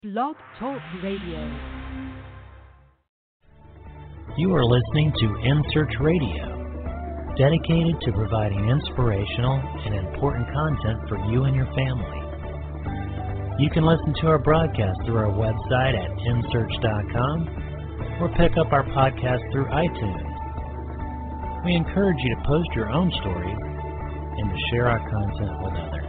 Blog Talk Radio. You are listening to InSearch Radio, dedicated to providing inspirational and important content for you and your family. You can listen to our broadcast through our website at insearch.com or pick up our podcast through iTunes. We encourage you to post your own stories and to share our content with others.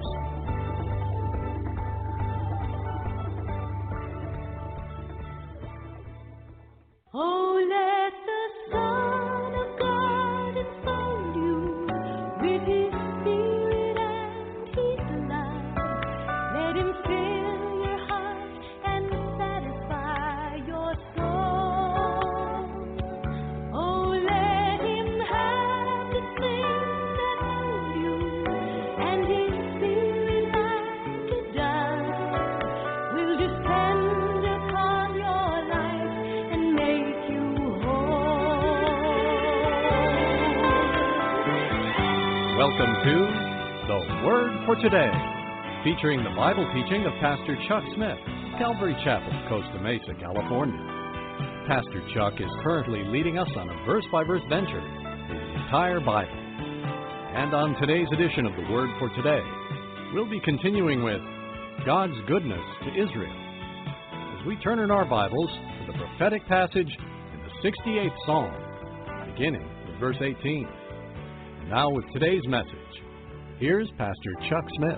Welcome to The Word for Today, featuring the Bible teaching of Pastor Chuck Smith, Calvary Chapel, Costa Mesa, California. Pastor Chuck is currently leading us on a verse-by-verse venture through the entire Bible. And on today's edition of The Word for Today, we'll be continuing with God's goodness to Israel, as we turn in our Bibles to the prophetic passage in the 68th Psalm, beginning with verse 18. Now with today's message, here's Pastor Chuck Smith.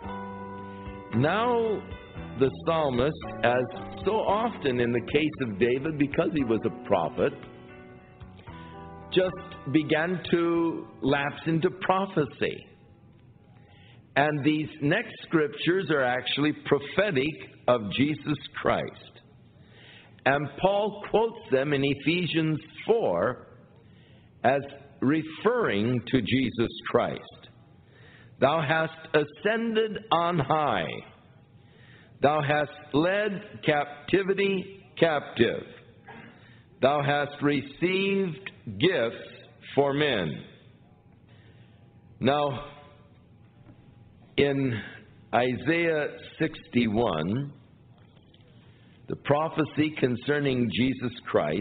Now the psalmist, as so often in the case of David, because he was a prophet, just began to lapse into prophecy. And these next scriptures are actually prophetic of Jesus Christ. And Paul quotes them in Ephesians 4 as referring to Jesus Christ. Thou hast ascended on high. Thou hast led captivity captive. Thou hast received gifts for men. Now, in Isaiah 61, the prophecy concerning Jesus Christ,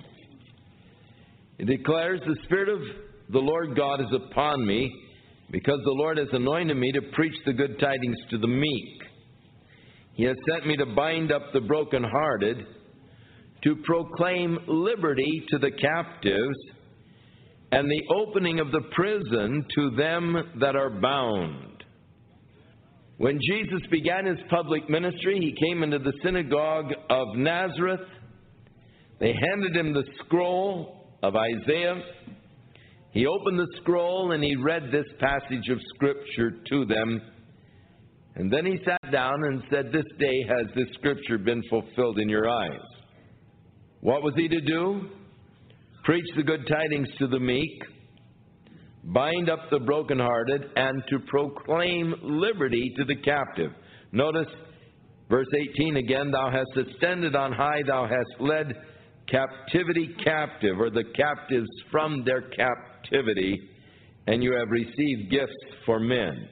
it declares, the Spirit of the Lord God is upon me, because the Lord has anointed me to preach the good tidings to the meek. He has sent me to bind up the brokenhearted, to proclaim liberty to the captives, and the opening of the prison to them that are bound. When Jesus began his public ministry, he came into the synagogue of Nazareth. They handed him the scroll of Isaiah. He opened the scroll and he read this passage of Scripture to them. And then he sat down and said, "This day has this Scripture been fulfilled in your eyes." What was he to do? Preach the good tidings to the meek, bind up the brokenhearted, and to proclaim liberty to the captive. Notice verse 18 again, thou hast ascended on high, thou hast led captivity captive, or the captives from their captivity, and you have received gifts for men.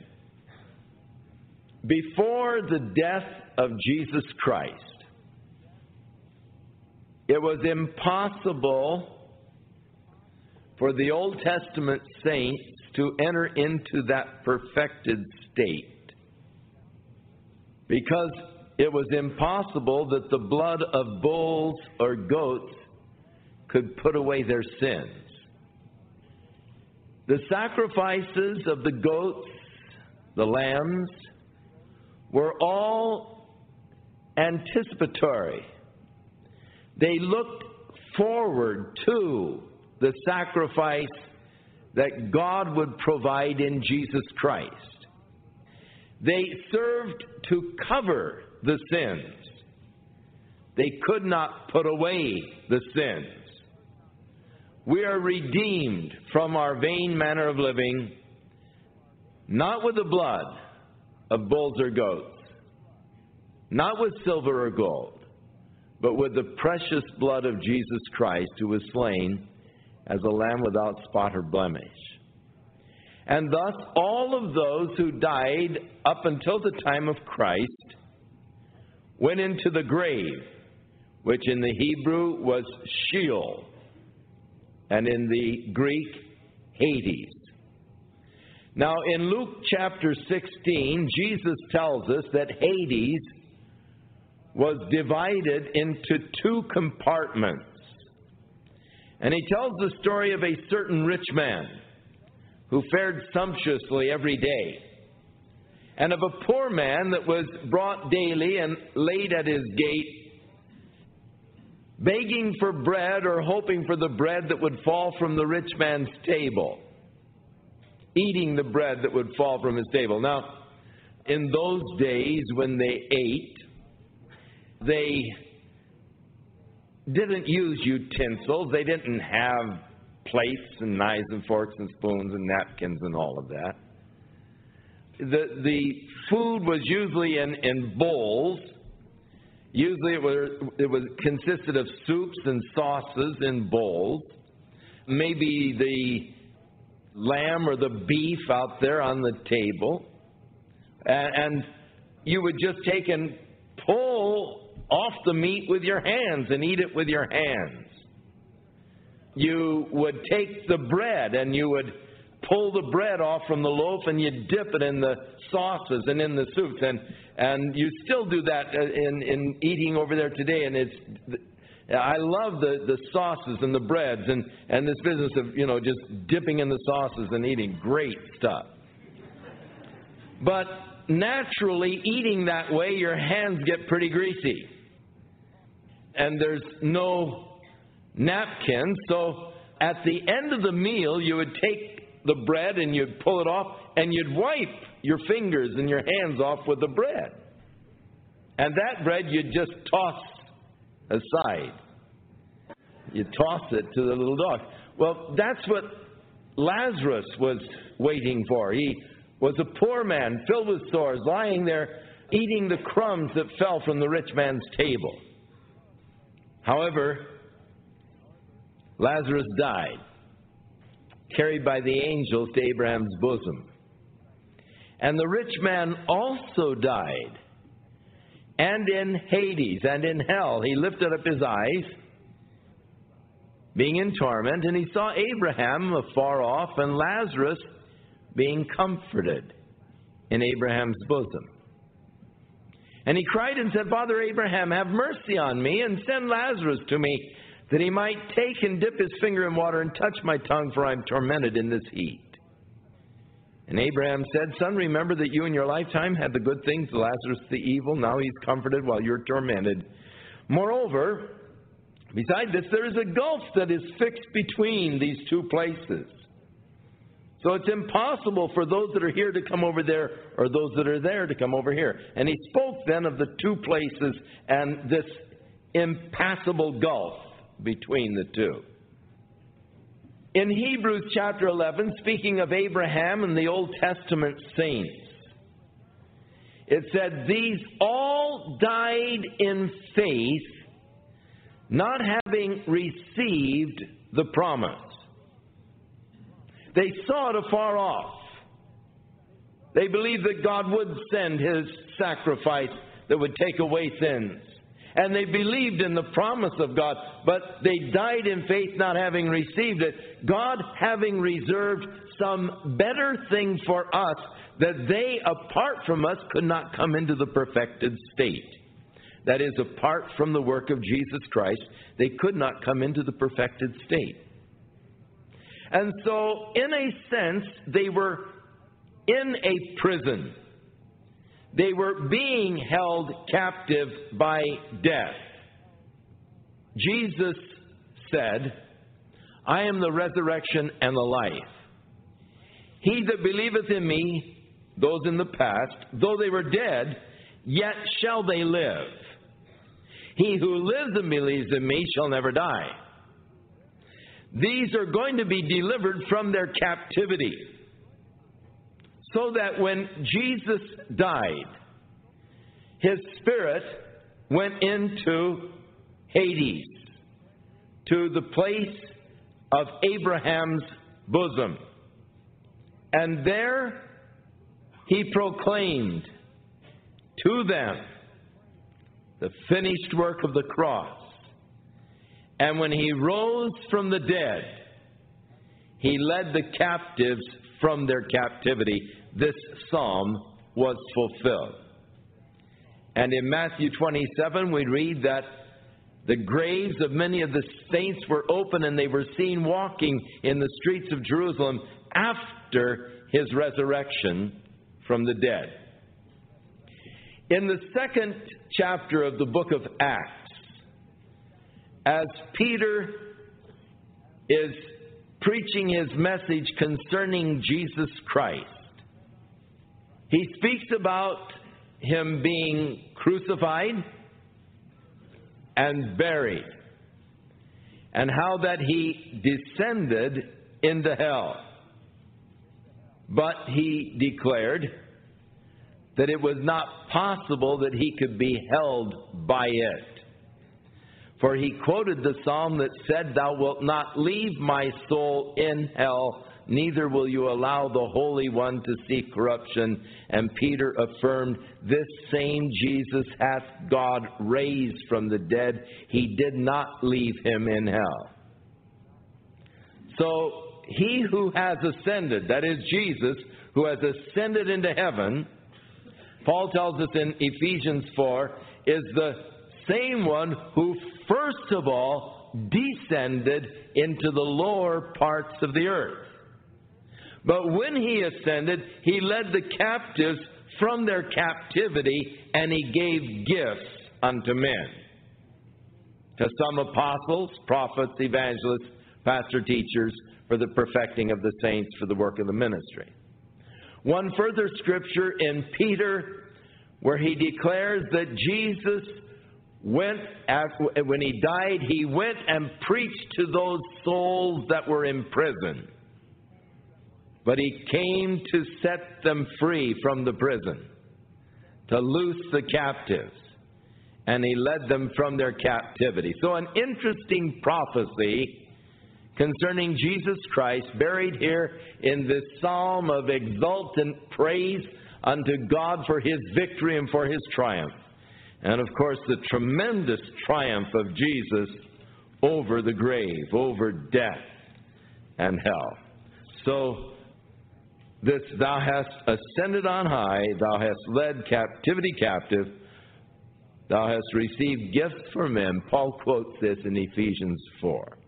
Before the death of Jesus Christ, it was impossible for the Old Testament saints to enter into that perfected state, because it was impossible that the blood of bulls or goats could put away their sins. The sacrifices of the goats, the lambs, were all anticipatory. They looked forward to the sacrifice that God would provide in Jesus Christ. They served to cover the sins. They could not put away the sins. We are redeemed from our vain manner of living, not with the blood of bulls or goats, not with silver or gold, but with the precious blood of Jesus Christ, who was slain as a lamb without spot or blemish. And thus, all of those who died up until the time of Christ went into the grave, which in the Hebrew was Sheol, and in the Greek, Hades. Now, in Luke chapter 16, Jesus tells us that Hades was divided into two compartments. And he tells the story of a certain rich man who fared sumptuously every day, and of a poor man that was brought daily and laid at his gate, begging for bread or hoping for the bread that would fall from the rich man's table, eating the bread that would fall from his table. Now, in those days when they ate, they didn't use utensils. They didn't have plates and knives and forks and spoons and napkins and all of that. The food was usually in bowls. Usually it consisted of soups and sauces in bowls. Maybe the lamb or the beef out there on the table. And you would just take and pull off the meat with your hands and eat it with your hands. You would take the bread and you would pull the bread off from the loaf and you dip it in the sauces and in the soups. And you still do that in eating over there today. And I love the sauces and the breads and this business of, just dipping in the sauces and eating. Great stuff. But naturally, eating that way, your hands get pretty greasy. And there's no napkin, so at the end of the meal, you would take the bread and you'd pull it off, and you'd wipe your fingers and your hands off with the bread. And that bread you'd just toss aside. You toss it to the little dog. Well, that's what Lazarus was waiting for. He was a poor man, filled with sores, lying there, eating the crumbs that fell from the rich man's table. However, Lazarus died, carried by the angels to Abraham's bosom. And the rich man also died, and in Hades and in hell he lifted up his eyes, being in torment, and he saw Abraham afar off and Lazarus being comforted in Abraham's bosom. And he cried and said, Father Abraham, have mercy on me and send Lazarus to me, that he might take and dip his finger in water and touch my tongue, for I am tormented in this heat. And Abraham said, Son, remember that you in your lifetime had the good things, Lazarus the evil. Now he's comforted while you're tormented. Moreover, beside this, there is a gulf that is fixed between these two places. So it's impossible for those that are here to come over there, or those that are there to come over here. And he spoke then of the two places and this impassable gulf between the two. In Hebrews chapter 11, speaking of Abraham and the Old Testament saints, it said, These all died in faith, not having received the promise. They saw it afar off. They believed that God would send His sacrifice that would take away sins. And they believed in the promise of God, but they died in faith not having received it, God having reserved some better thing for us, that they, apart from us, could not come into the perfected state. That is, apart from the work of Jesus Christ, they could not come into the perfected state. And so, in a sense, they were in a prison. They were being held captive by death. Jesus said, I am the resurrection and the life. He that believeth in me, those in the past, though they were dead, yet shall they live. He who lives and believes in me shall never die. These are going to be delivered from their captivity, so that when Jesus died, His spirit went into Hades, to the place of Abraham's bosom. And there He proclaimed to them the finished work of the cross. And when he rose from the dead, he led the captives from their captivity. This psalm was fulfilled. And in Matthew 27, we read that the graves of many of the saints were open, and they were seen walking in the streets of Jerusalem after his resurrection from the dead. In the second chapter of the book of Acts, as Peter is preaching his message concerning Jesus Christ, he speaks about him being crucified and buried, and how that he descended into hell. But he declared that it was not possible that he could be held by it. For he quoted the psalm that said, "Thou wilt not leave my soul in hell, neither will you allow the Holy One to see corruption." And Peter affirmed, "This same Jesus hath God raised from the dead. He did not leave him in hell." So he who has ascended, that is Jesus, who has ascended into heaven, Paul tells us in Ephesians 4, is the same one who first of all descended into the lower parts of the earth. But when he ascended, he led the captives from their captivity, and he gave gifts unto men. To some apostles, prophets, evangelists, pastor teachers, for the perfecting of the saints, for the work of the ministry. One further scripture in Peter, where he declares that Jesus went, when he died, he went and preached to those souls that were in prison. But he came to set them free from the prison, to loose the captives, and he led them from their captivity. So an interesting prophecy concerning Jesus Christ, buried here in this psalm of exultant praise unto God for his victory and for his triumph. And of course, the tremendous triumph of Jesus over the grave, over death and hell. So, this, "Thou hast ascended on high, thou hast led captivity captive, thou hast received gifts for men." Paul quotes this in Ephesians 4.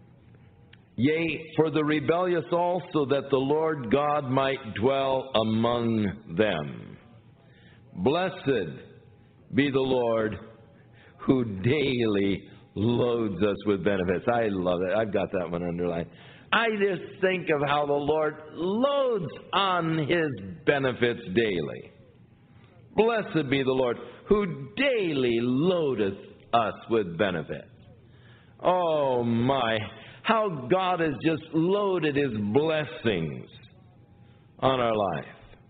"Yea, for the rebellious also, that the Lord God might dwell among them. Blessed be the Lord, who daily loads us with benefits." I love it. I've got that one underlined. I just think of how the Lord loads on his benefits daily. Blessed be the Lord, who daily loadeth us with benefits. Oh my, how God has just loaded his blessings on our life.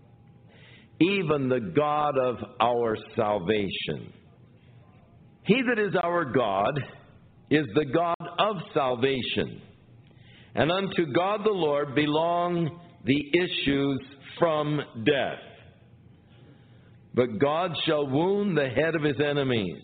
Even the God of our salvation. He that is our God is the God of salvation. And unto God the Lord belong the issues from death. But God shall wound the head of his enemies,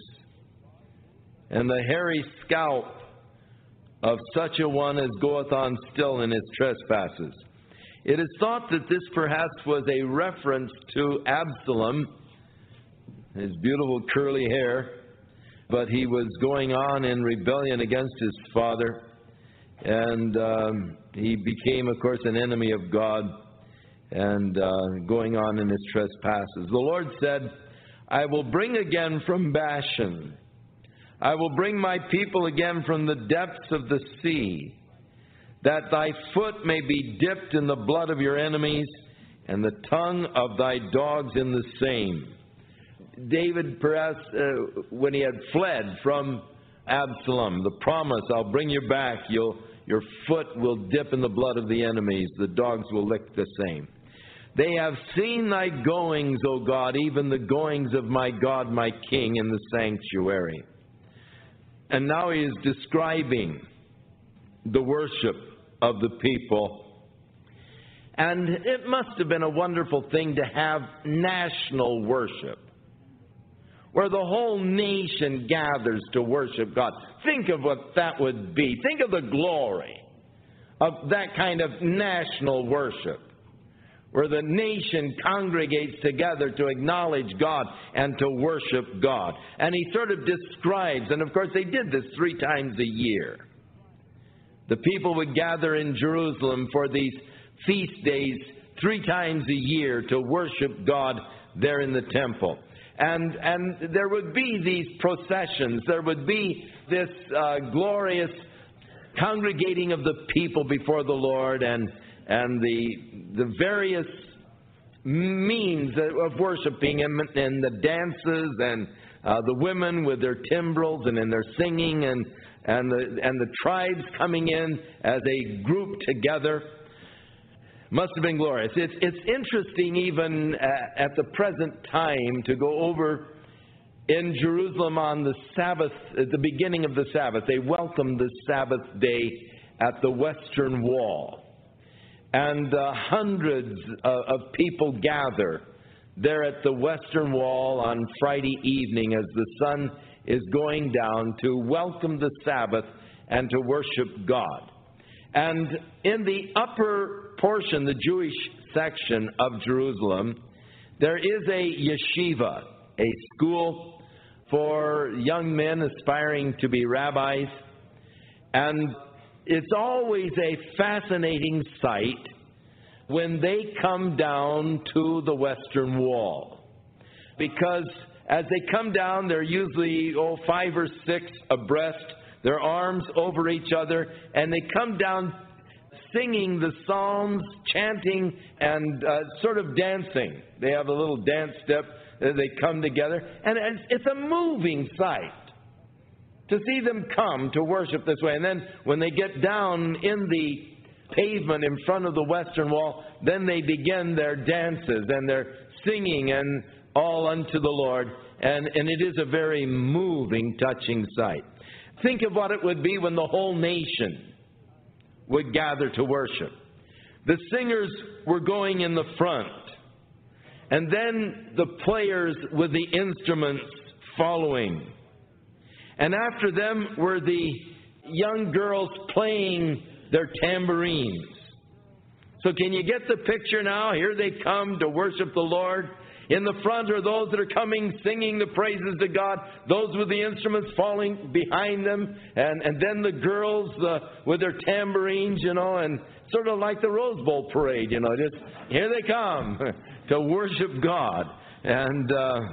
and the hairy scalp of such a one as goeth on still in his trespasses. It is thought that this perhaps was a reference to Absalom, his beautiful curly hair, but he was going on in rebellion against his father, and he became, of course, an enemy of God, and going on in his trespasses. The Lord said, "I will bring again from Bashan. I will bring my people again from the depths of the sea, that thy foot may be dipped in the blood of your enemies, and the tongue of thy dogs in the same." David, perhaps, when he had fled from Absalom, the promise, "I'll bring you back, your foot will dip in the blood of the enemies, the dogs will lick the same. They have seen thy goings, O God, even the goings of my God, my King, in the sanctuary." And now he is describing the worship of the people. And it must have been a wonderful thing to have national worship. where the whole nation gathers to worship God. Think of what that would be. Think of the glory of that kind of national worship, where the nation congregates together to acknowledge God and to worship God. And he sort of describes, and of course they did this 3 times a year. The people would gather in Jerusalem for these feast days 3 times a year to worship God there in the temple. And there would be these processions. There would be this glorious congregating of the people before the Lord, and the various means of worshiping Him, and the dances, and the women with their timbrels and in their singing, and the tribes coming in as a group together. Must have been glorious. It's interesting even at the present time to go over in Jerusalem on the Sabbath, at the beginning of the Sabbath. They welcome the Sabbath day at the Western Wall. And hundreds of people gather there at the Western Wall on Friday evening as the sun is going down to welcome the Sabbath and to worship God. And in the upper portion, the Jewish section of Jerusalem, there is a yeshiva, a school for young men aspiring to be rabbis. And it's always a fascinating sight when they come down to the Western Wall. Because as they come down, they're usually 5 or 6 abreast, their arms over each other, and they come down singing the psalms, chanting, and sort of dancing. They have a little dance step. They come together, and it's a moving sight to see them come to worship this way. And then when they get down in the pavement in front of the Western Wall, then they begin their dances and their singing and all unto the Lord. And it is a very moving, touching sight. Think of what it would be when the whole nation would gather to worship. The singers were going in the front, and then the players with the instruments following. And after them were the young girls playing their tambourines. So can you get the picture now? Here they come to worship the Lord. In the front are those that are coming, singing the praises to God, those with the instruments falling behind them, and then the girls with their tambourines, and sort of like the Rose Bowl parade, just here they come to worship God. And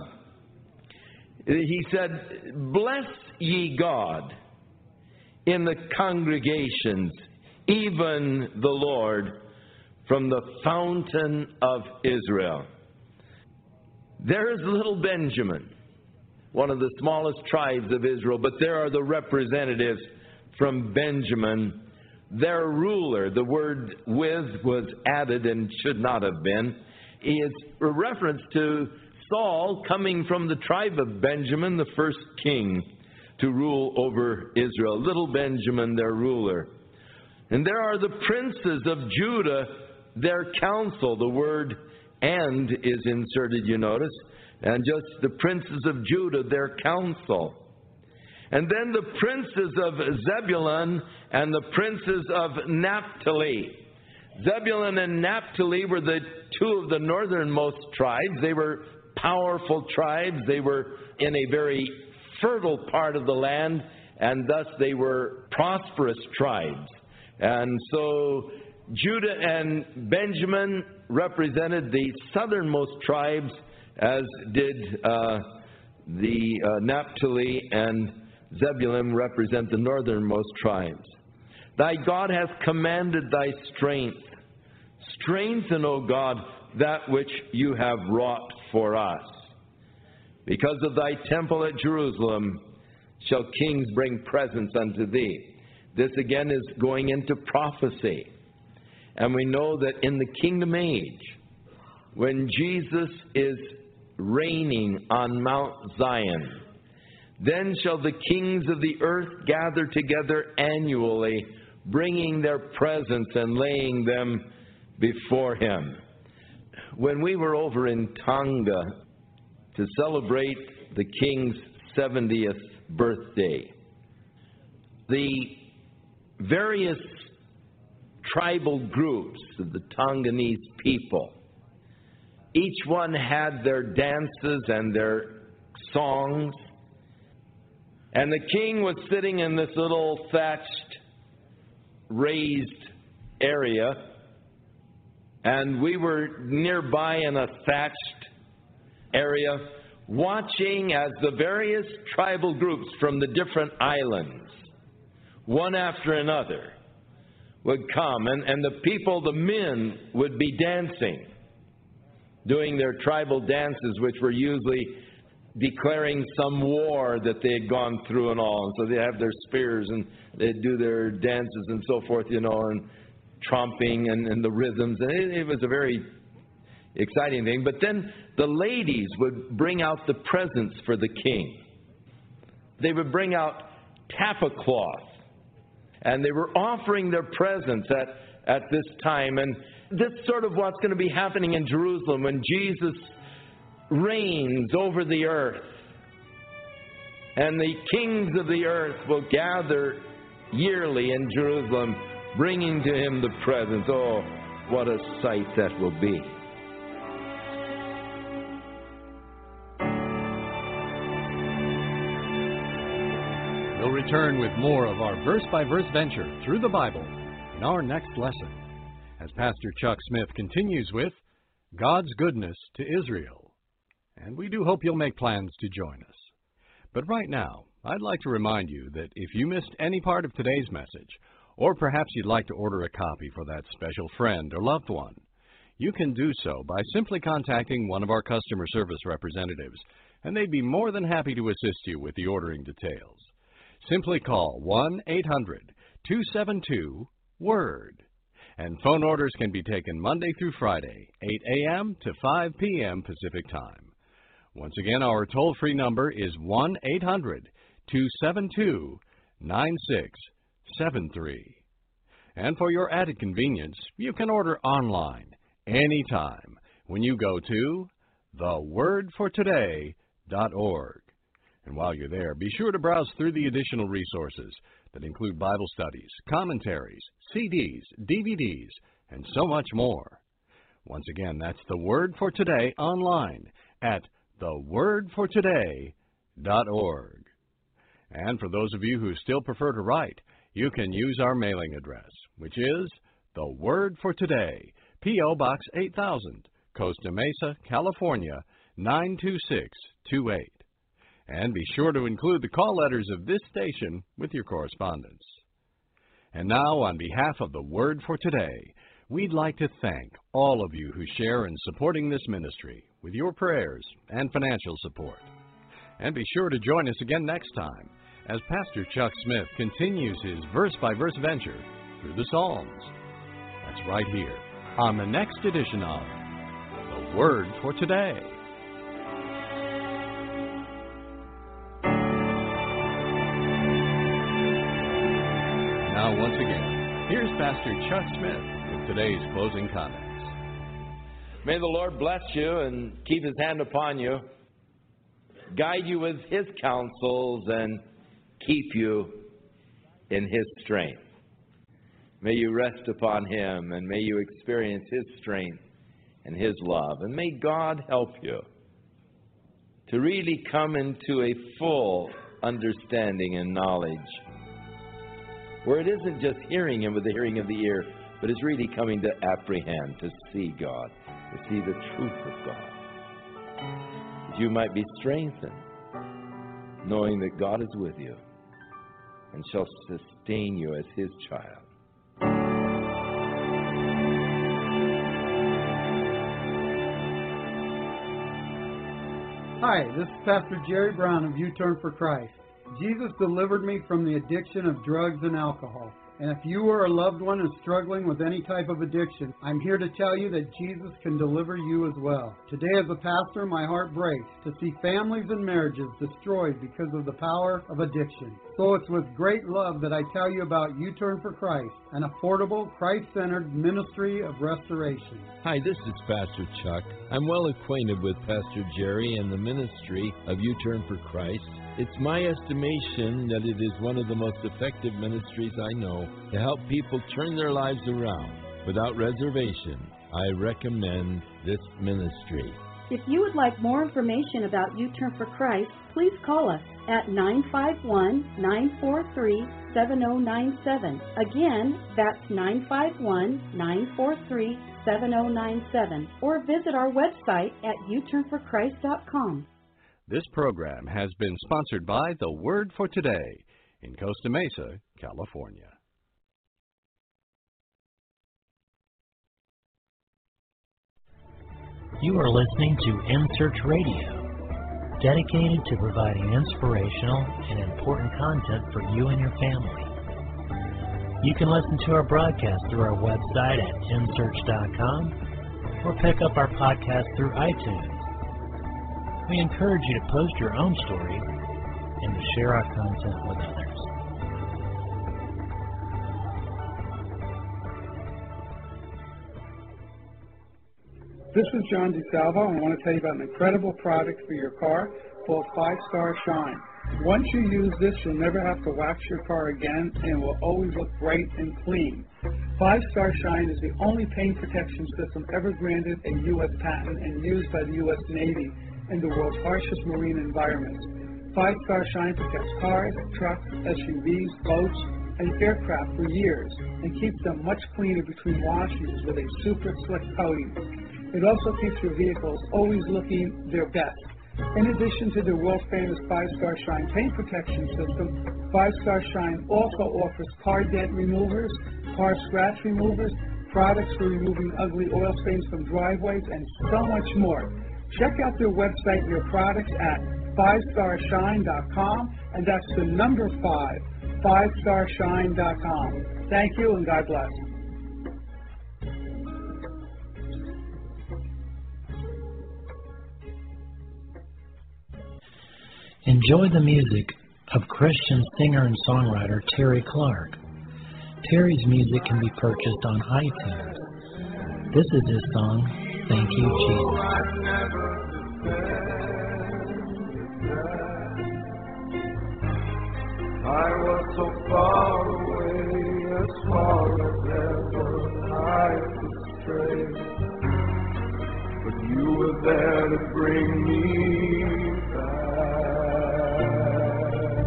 he said, "Bless ye God in the congregations, even the Lord from the fountain of Israel." There is little Benjamin, one of the smallest tribes of Israel, but there are the representatives from Benjamin, their ruler. The word "with" was added and should not have been. It's a reference to Saul coming from the tribe of Benjamin, the first king to rule over Israel. Little Benjamin, their ruler. And there are the princes of Judah, their council. The word "and" is inserted, you notice. And just the princes of Judah, their council. And then the princes of Zebulun and the princes of Naphtali. Zebulun and Naphtali were the 2 of the northernmost tribes. They were powerful tribes. They were in a very fertile part of the land, and thus they were prosperous tribes. And so Judah and Benjamin represented the southernmost tribes, as did the Naphtali and Zebulun represent the northernmost tribes. Thy God hath commanded thy strength. Strengthen, O God, that which you have wrought for us. Because of thy temple at Jerusalem shall kings bring presents unto thee. This again is going into prophecy. And we know that in the kingdom age, when Jesus is reigning on Mount Zion, then shall the kings of the earth gather together annually, bringing their presents and laying them before him. When we were over in Tonga to celebrate the king's 70th birthday. The various tribal groups of the Tonganese people, each one had their dances and their songs. And the king was sitting in this little thatched, raised area, and we were nearby in a thatched area, watching as the various tribal groups from the different islands, one after another, would come. And the people, the men, would be dancing, doing their tribal dances, which were usually declaring some war that they had gone through and all. And so they have their spears and they'd do their dances and so forth, and tromping and the rhythms. And it was a very exciting thing. But then the ladies would bring out the presents for the king. They would bring out tapa cloth, and they were offering their presents at this time. And this is sort of what's going to be happening in Jerusalem when Jesus reigns over the earth. And the kings of the earth will gather yearly in Jerusalem, bringing to him the presents. Oh, what a sight that will be. We'll return with more of our verse-by-verse venture through the Bible in our next lesson, as Pastor Chuck Smith continues with God's Goodness to Israel. And we do hope you'll make plans to join us. But right now, I'd like to remind you that if you missed any part of today's message, or perhaps you'd like to order a copy for that special friend or loved one, you can do so by simply contacting one of our customer service representatives, and they'd be more than happy to assist you with the ordering details. Simply call 1-800-272-WORD. And phone orders can be taken Monday through Friday, 8 a.m. to 5 p.m. Pacific Time. Once again, our toll-free number is 1-800-272-9673. And for your added convenience, you can order online anytime when you go to thewordfortoday.org. And while you're there, be sure to browse through the additional resources that include Bible studies, commentaries, CDs, DVDs, and so much more. Once again, that's The Word for Today online at thewordfortoday.org. And for those of you who still prefer to write, you can use our mailing address, which is The Word for Today, P.O. Box 8000, Costa Mesa, California, 92628. And be sure to include the call letters of this station with your correspondence. And now, on behalf of The Word for Today, we'd like to thank all of you who share in supporting this ministry with your prayers and financial support. And be sure to join us again next time as Pastor Chuck Smith continues his verse-by-verse venture through the Psalms. That's right here on the next edition of The Word for Today. Now, once again, here's Pastor Chuck Smith with today's closing comments. May the Lord bless you and keep His hand upon you, guide you with His counsels, and keep you in His strength. May you rest upon Him, and may you experience His strength and His love. And may God help you to really come into a full understanding and knowledge, where it isn't just hearing Him with the hearing of the ear, but it's really coming to apprehend, to see God, to see the truth of God. That you might be strengthened, knowing that God is with you and shall sustain you as His child. Hi, this is Pastor Jerry Brown of U-Turn for Christ. Jesus delivered me from the addiction of drugs and alcohol. And if you or a loved one is struggling with any type of addiction, I'm here to tell you that Jesus can deliver you as well. Today as a pastor, my heart breaks to see families and marriages destroyed because of the power of addiction. So it's with great love that I tell you about U-Turn for Christ, an affordable, Christ-centered ministry of restoration. Hi, this is Pastor Chuck. I'm well acquainted with Pastor Jerry and the ministry of U-Turn for Christ. It's my estimation that it is one of the most effective ministries I know to help people turn their lives around. Without reservation, I recommend this ministry. If you would like more information about U-Turn for Christ, please call us at 951-943-7097. Again, that's 951-943-7097. Or visit our website at uturnforchrist.com. This program has been sponsored by The Word for Today in Costa Mesa, California. You are listening to InSearch Radio, dedicated to providing inspirational and important content for you and your family. You can listen to our broadcast through our website at insearch.com or pick up our podcast through iTunes. We encourage you to post your own stories and to share our content with others. This is John DeSalvo, and I want to tell you about an incredible product for your car called 5-Star Shine. Once you use this, you'll never have to wax your car again, and it will always look bright and clean. 5-Star Shine is the only paint protection system ever granted a U.S. patent and used by the U.S. Navy in the world's harshest marine environments. 5-Star Shine protects cars, trucks, SUVs, boats, and aircraft for years and keeps them much cleaner between washes with a super slick coating. It also keeps your vehicles always looking their best. In addition to the world-famous 5-Star Shine paint protection system, 5-Star Shine also offers car dent removers, car scratch removers, products for removing ugly oil stains from driveways, and so much more. Check out their website and your products at 5starshine.com, and that's the number 5, 5starshine.com. Thank you, and God bless. Enjoy the music of Christian singer and songwriter Terry Clark. Terry's music can be purchased on iTunes. This is his song, Thank You, Jesus. I was so far away, as far as ever I could stray, but you were there to bring me back.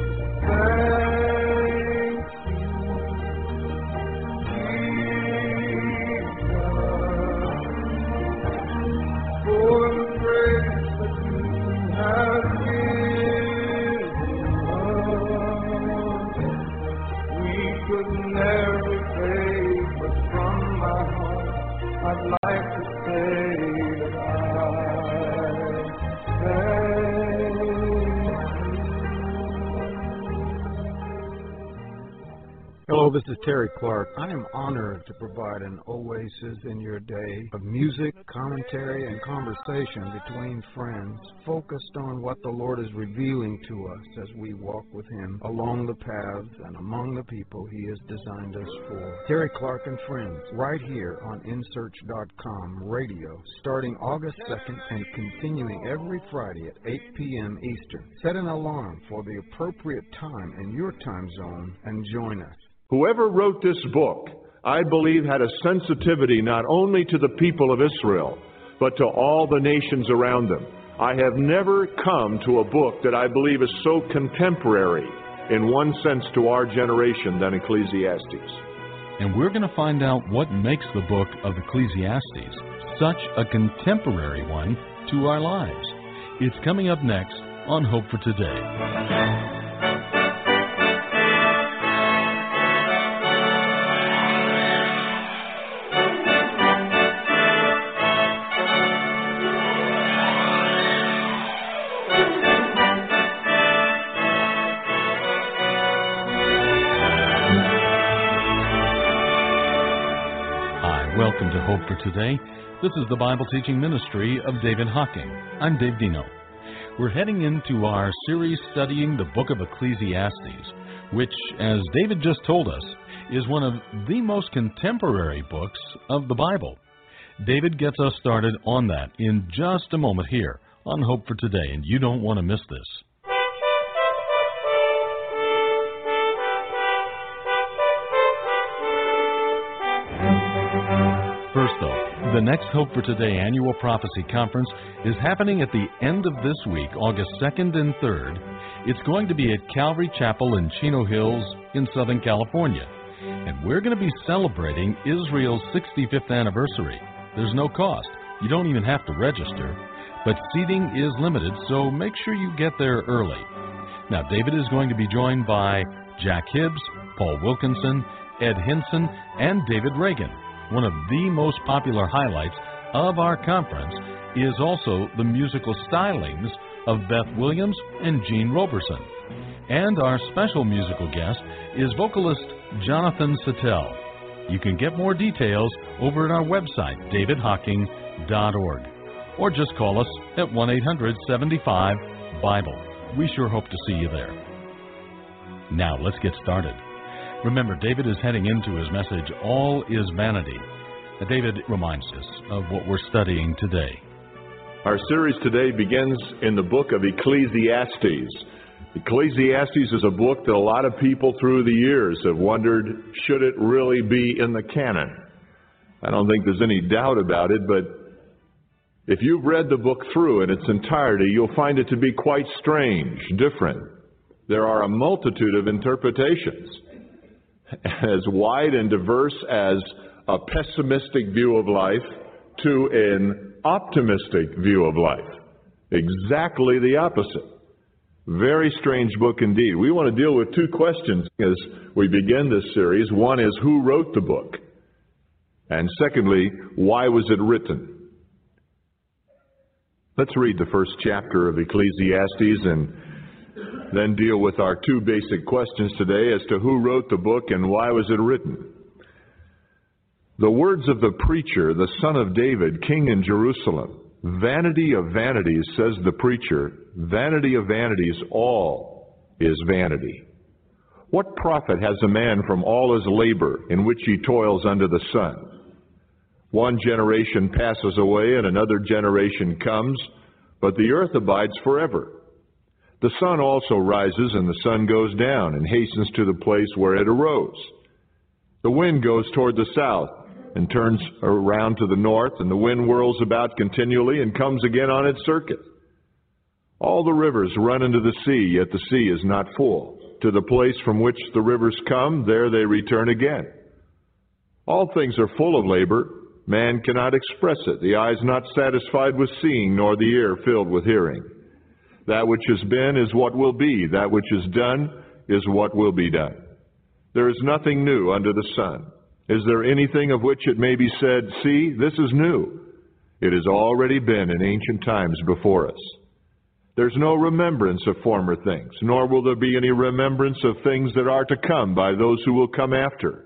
Thank you, Jesus, for the grace that you have given. Could never repay, but from my heart I'd like to say that I thank you. Hello, this is Terry Clark. I am honored to provide an oasis in your day of music, commentary, and conversation between friends, focused on what the Lord is revealing to us as we walk with Him along the paths and among the people He has designed us for. Terry Clark and Friends, right here on InSearch.com radio, starting August 2nd and continuing every Friday at 8 p.m. Eastern. Set an alarm for the appropriate time in your time zone and join us. Whoever wrote this book, I believe, had a sensitivity not only to the people of Israel, but to all the nations around them. I have never come to a book that I believe is so contemporary, in one sense, to our generation than Ecclesiastes. And we're going to find out what makes the book of Ecclesiastes such a contemporary one to our lives. It's coming up next on Hope for Today. welcome to Hope for Today. This is the Bible teaching ministry of David Hocking. I'm Dave Dino. We're heading into our series studying the book of Ecclesiastes, which, as David just told us, is one of the most contemporary books of the Bible. David gets us started on that in just a moment here on Hope for Today, and you don't want to miss this. First, though, the next Hope for Today annual prophecy conference is happening at the end of this week, August 2nd and 3rd. It's going to be at Calvary Chapel in Chino Hills in Southern California. And we're going to be celebrating Israel's 65th anniversary. There's no cost. You don't even have to register. But seating is limited, so make sure you get there early. Now, David is going to be joined by Jack Hibbs, Paul Wilkinson, Ed Hinson, and David Reagan. One of the most popular highlights of our conference is also the musical stylings of Beth Williams and Gene Roberson. And our special musical guest is vocalist Jonathan Sattel. You can get more details over at our website, davidhocking.org. Or just call us at 1-800-75-BIBLE. We sure hope to see you there. Now, let's get started. Remember, David is heading into his message, All is Vanity. David reminds us of what we're studying today. Our series today begins in the book of Ecclesiastes. Ecclesiastes is a book that a lot of people through the years have wondered, should it really be in the canon? I don't think there's any doubt about it, but if you've read the book through in its entirety, you'll find it to be quite strange, different. There are a multitude of interpretations, as wide and diverse as a pessimistic view of life to an optimistic view of life. Exactly the opposite. Very strange book indeed. We want to deal with two questions as we begin this series. One is, who wrote the book? And secondly, why was it written? Let's read the first chapter of Ecclesiastes and then deal with our two basic questions today as to who wrote the book and why was it written. The words of the preacher, the son of David, king in Jerusalem. Vanity of vanities, says the preacher, vanity of vanities, all is vanity. What profit has a man from all his labor in which he toils under the sun? One generation passes away and another generation comes, but the earth abides forever. The sun also rises and the sun goes down and hastens to the place where it arose. The wind goes toward the south and turns around to the north, and the wind whirls about continually and comes again on its circuit. All the rivers run into the sea, yet the sea is not full. To the place from which the rivers come, there they return again. All things are full of labor. Man cannot express it. The eye is not satisfied with seeing, nor the ear filled with hearing. That which has been is what will be. That which is done is what will be done. There is nothing new under the sun. Is there anything of which it may be said, see, this is new? It has already been in ancient times before us. There's no remembrance of former things, nor will there be any remembrance of things that are to come by those who will come after.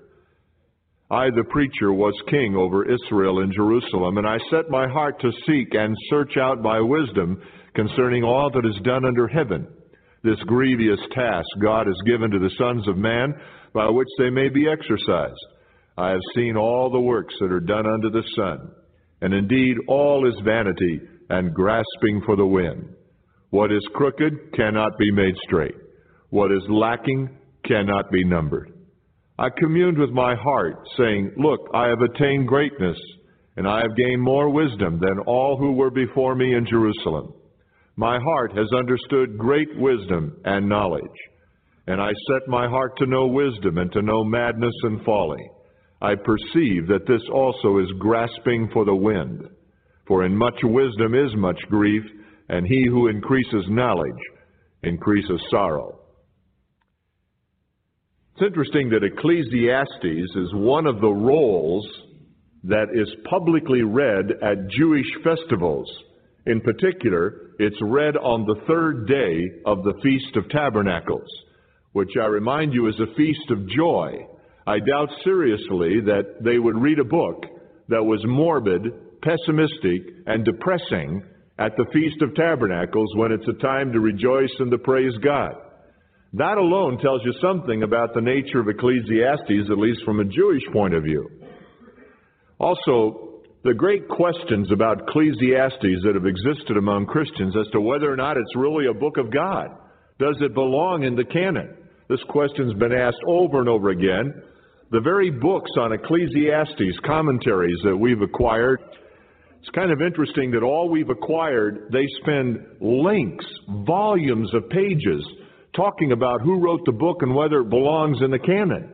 I, the preacher, was king over Israel in Jerusalem, and I set my heart to seek and search out by wisdom concerning all that is done under heaven. This grievous task God has given to the sons of man, by which they may be exercised. I have seen all the works that are done under the sun, and indeed all is vanity and grasping for the wind. What is crooked cannot be made straight. What is lacking cannot be numbered. I communed with my heart, saying, look, I have attained greatness, and I have gained more wisdom than all who were before me in Jerusalem. My heart has understood great wisdom and knowledge, and I set my heart to know wisdom and to know madness and folly. I perceive that this also is grasping for the wind. For in much wisdom is much grief, and he who increases knowledge increases sorrow. It's interesting that Ecclesiastes is one of the rolls that is publicly read at Jewish festivals. In particular, it's read on the third day of the Feast of Tabernacles, which I remind you is a feast of joy. I doubt seriously that they would read a book that was morbid, pessimistic, and depressing at the Feast of Tabernacles when it's a time to rejoice and to praise God. That alone tells you something about the nature of Ecclesiastes, at least from a Jewish point of view. Also, the great questions about Ecclesiastes that have existed among Christians as to whether or not it's really a book of God. Does it belong in the canon? This question's been asked over and over again. The very books on Ecclesiastes, commentaries that we've acquired, it's kind of interesting that all we've acquired, they spend links, volumes of pages, talking about who wrote the book and whether it belongs in the canon.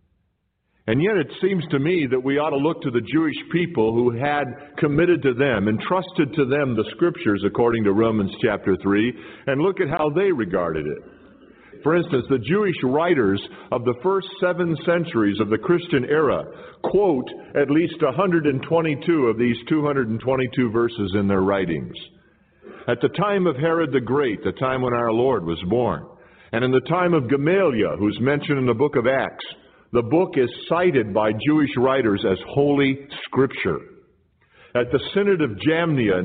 And yet it seems to me that we ought to look to the Jewish people who had committed to them, entrusted to them the Scriptures according to Romans chapter 3, and look at how they regarded it. For instance, the Jewish writers of the first 7 centuries of the Christian era quote at least 122 of these 222 verses in their writings. At the time of Herod the Great, the time when our Lord was born, and in the time of Gamaliel, who's mentioned in the book of Acts, the book is cited by Jewish writers as Holy Scripture. At the Synod of Jamnia,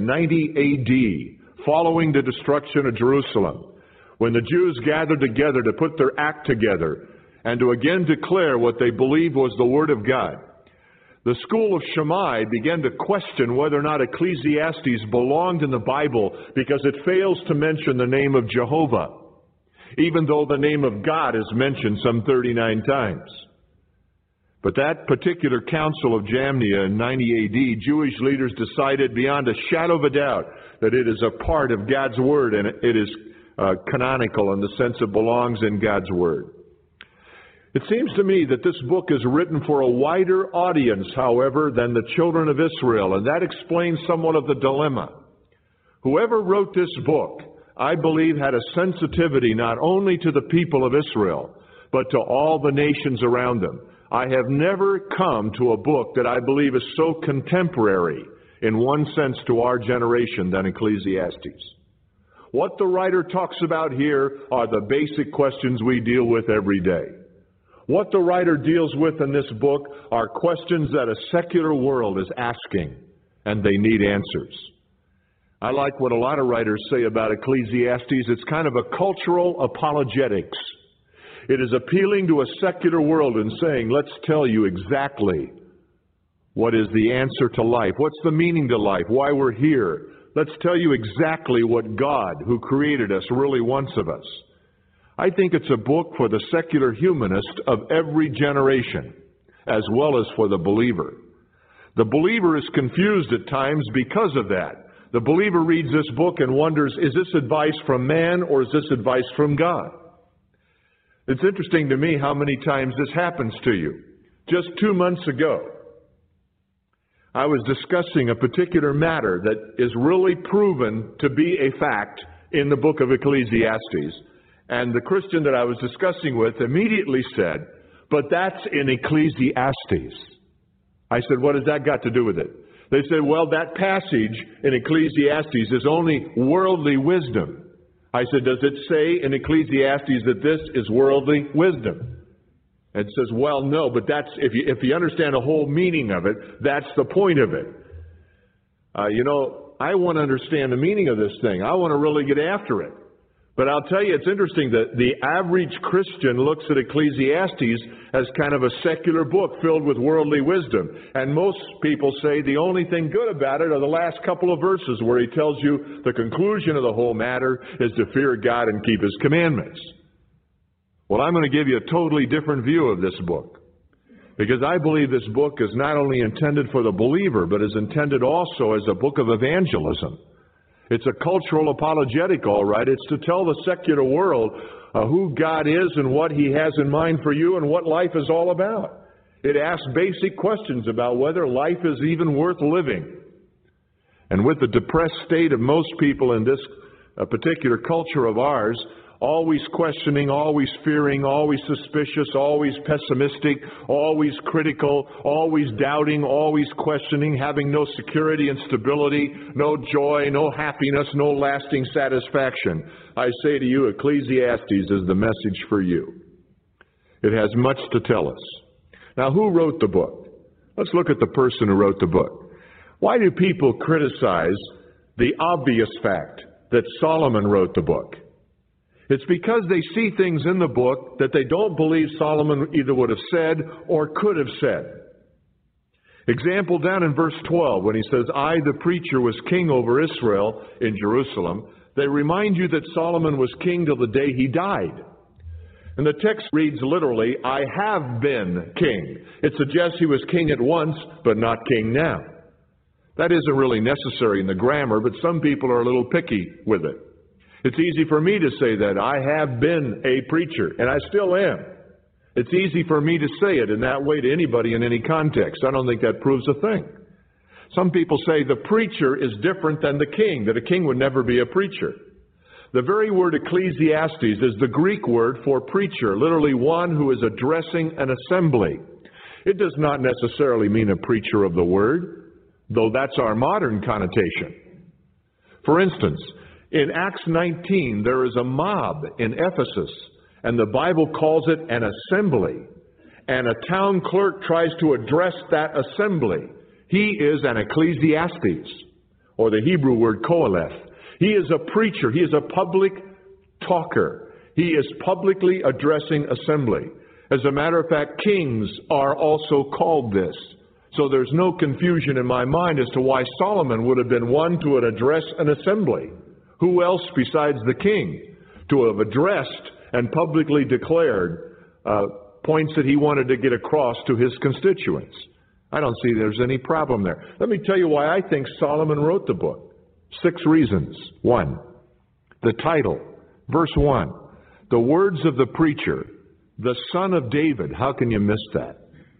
90 AD, following the destruction of Jerusalem, when the Jews gathered together to put their act together and to again declare what they believed was the Word of God, the school of Shammai began to question whether or not Ecclesiastes belonged in the Bible because it fails to mention the name of Jehovah, even though the name of God is mentioned some 39 times. But that particular council of Jamnia in 90 AD, Jewish leaders decided beyond a shadow of a doubt that it is a part of God's Word and it is canonical in the sense it belongs in God's Word. It seems to me that this book is written for a wider audience, however, than the children of Israel, and that explains somewhat of the dilemma. Whoever wrote this book, I believe, had a sensitivity not only to the people of Israel, but to all the nations around them. I have never come to a book that I believe is so contemporary, in one sense, to our generation than Ecclesiastes. What the writer talks about here are the basic questions we deal with every day. What the writer deals with in this book are questions that a secular world is asking, and they need answers. I like what a lot of writers say about Ecclesiastes. It's kind of a cultural apologetics. It is appealing to a secular world and saying, let's tell you exactly what is the answer to life. What's the meaning to life? Why we're here. Let's tell you exactly what God, who created us, really wants of us. I think it's a book for the secular humanist of every generation, as well as for the believer. The believer is confused at times because of that. The believer reads this book and wonders, is this advice from man or is this advice from God? It's interesting to me how many times this happens to you. Just 2 months ago, I was discussing a particular matter that is really proven to be a fact in the book of Ecclesiastes. And the Christian that I was discussing with immediately said, but that's in Ecclesiastes. I said, what has that got to do with it? They said, well, that passage in Ecclesiastes is only worldly wisdom. I said, does it say in Ecclesiastes that this is worldly wisdom? It says, well, no, but that's if you understand the whole meaning of it, that's the point of it. I want to understand the meaning of this thing. I want to really get after it. But I'll tell you, it's interesting that the average Christian looks at Ecclesiastes as kind of a secular book filled with worldly wisdom. And most people say the only thing good about it are the last couple of verses where he tells you the conclusion of the whole matter is to fear God and keep His commandments. Well, I'm going to give you a totally different view of this book, because I believe this book is not only intended for the believer, but is intended also as a book of evangelism. It's a cultural apologetic, all right. It's to tell the secular world who God is and what He has in mind for you and what life is all about. It asks basic questions about whether life is even worth living. And with the depressed state of most people in this particular culture of ours, always questioning, always fearing, always suspicious, always pessimistic, always critical, always doubting, always questioning, having no security and stability, no joy, no happiness, no lasting satisfaction. I say to you, Ecclesiastes is the message for you. It has much to tell us. Now, who wrote the book? Let's look at the person who wrote the book. Why do people criticize the obvious fact that Solomon wrote the book? It's because they see things in the book that they don't believe Solomon either would have said or could have said. Example down in verse 12 when he says, I, the preacher, was king over Israel in Jerusalem. They remind you that Solomon was king till the day he died. And the text reads literally, I have been king. It suggests he was king at once, but not king now. That isn't really necessary in the grammar, but some people are a little picky with it. It's easy for me to say that. I have been a preacher, and I still am. It's easy for me to say it in that way to anybody in any context. I don't think that proves a thing. Some people say the preacher is different than the king, that a king would never be a preacher. The very word Ecclesiastes is the Greek word for preacher, literally one who is addressing an assembly. It does not necessarily mean a preacher of the word, though that's our modern connotation. For instance, in Acts 19, there is a mob in Ephesus, and the Bible calls it an assembly. And a town clerk tries to address that assembly. He is an Ecclesiastes, or the Hebrew word Koheleth. He is a preacher. He is a public talker. He is publicly addressing assembly. As a matter of fact, kings are also called this. So there's no confusion in my mind as to why Solomon would have been one to address an assembly. Who else besides the king to have addressed and publicly declared points that he wanted to get across to his constituents? I don't see there's any problem there. Let me tell you why I think Solomon wrote the book. 6 reasons. 1, the title. Verse 1, the words of the preacher, the son of David. How can you miss that?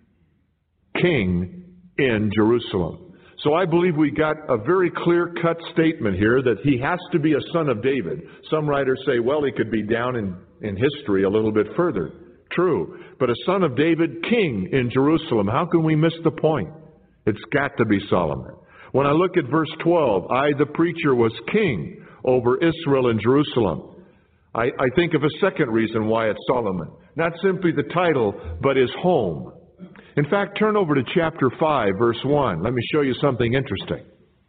King in Jerusalem. So I believe we got a very clear-cut statement here that he has to be a son of David. Some writers say, well, he could be down in history a little bit further. True. But a son of David, king in Jerusalem. How can we miss the point? It's got to be Solomon. When I look at verse 12, I, the preacher, was king over Israel and Jerusalem. I think of a second reason why it's Solomon. Not simply the title, but his home. In fact, turn over to chapter 5, verse 1. Let me show you something interesting.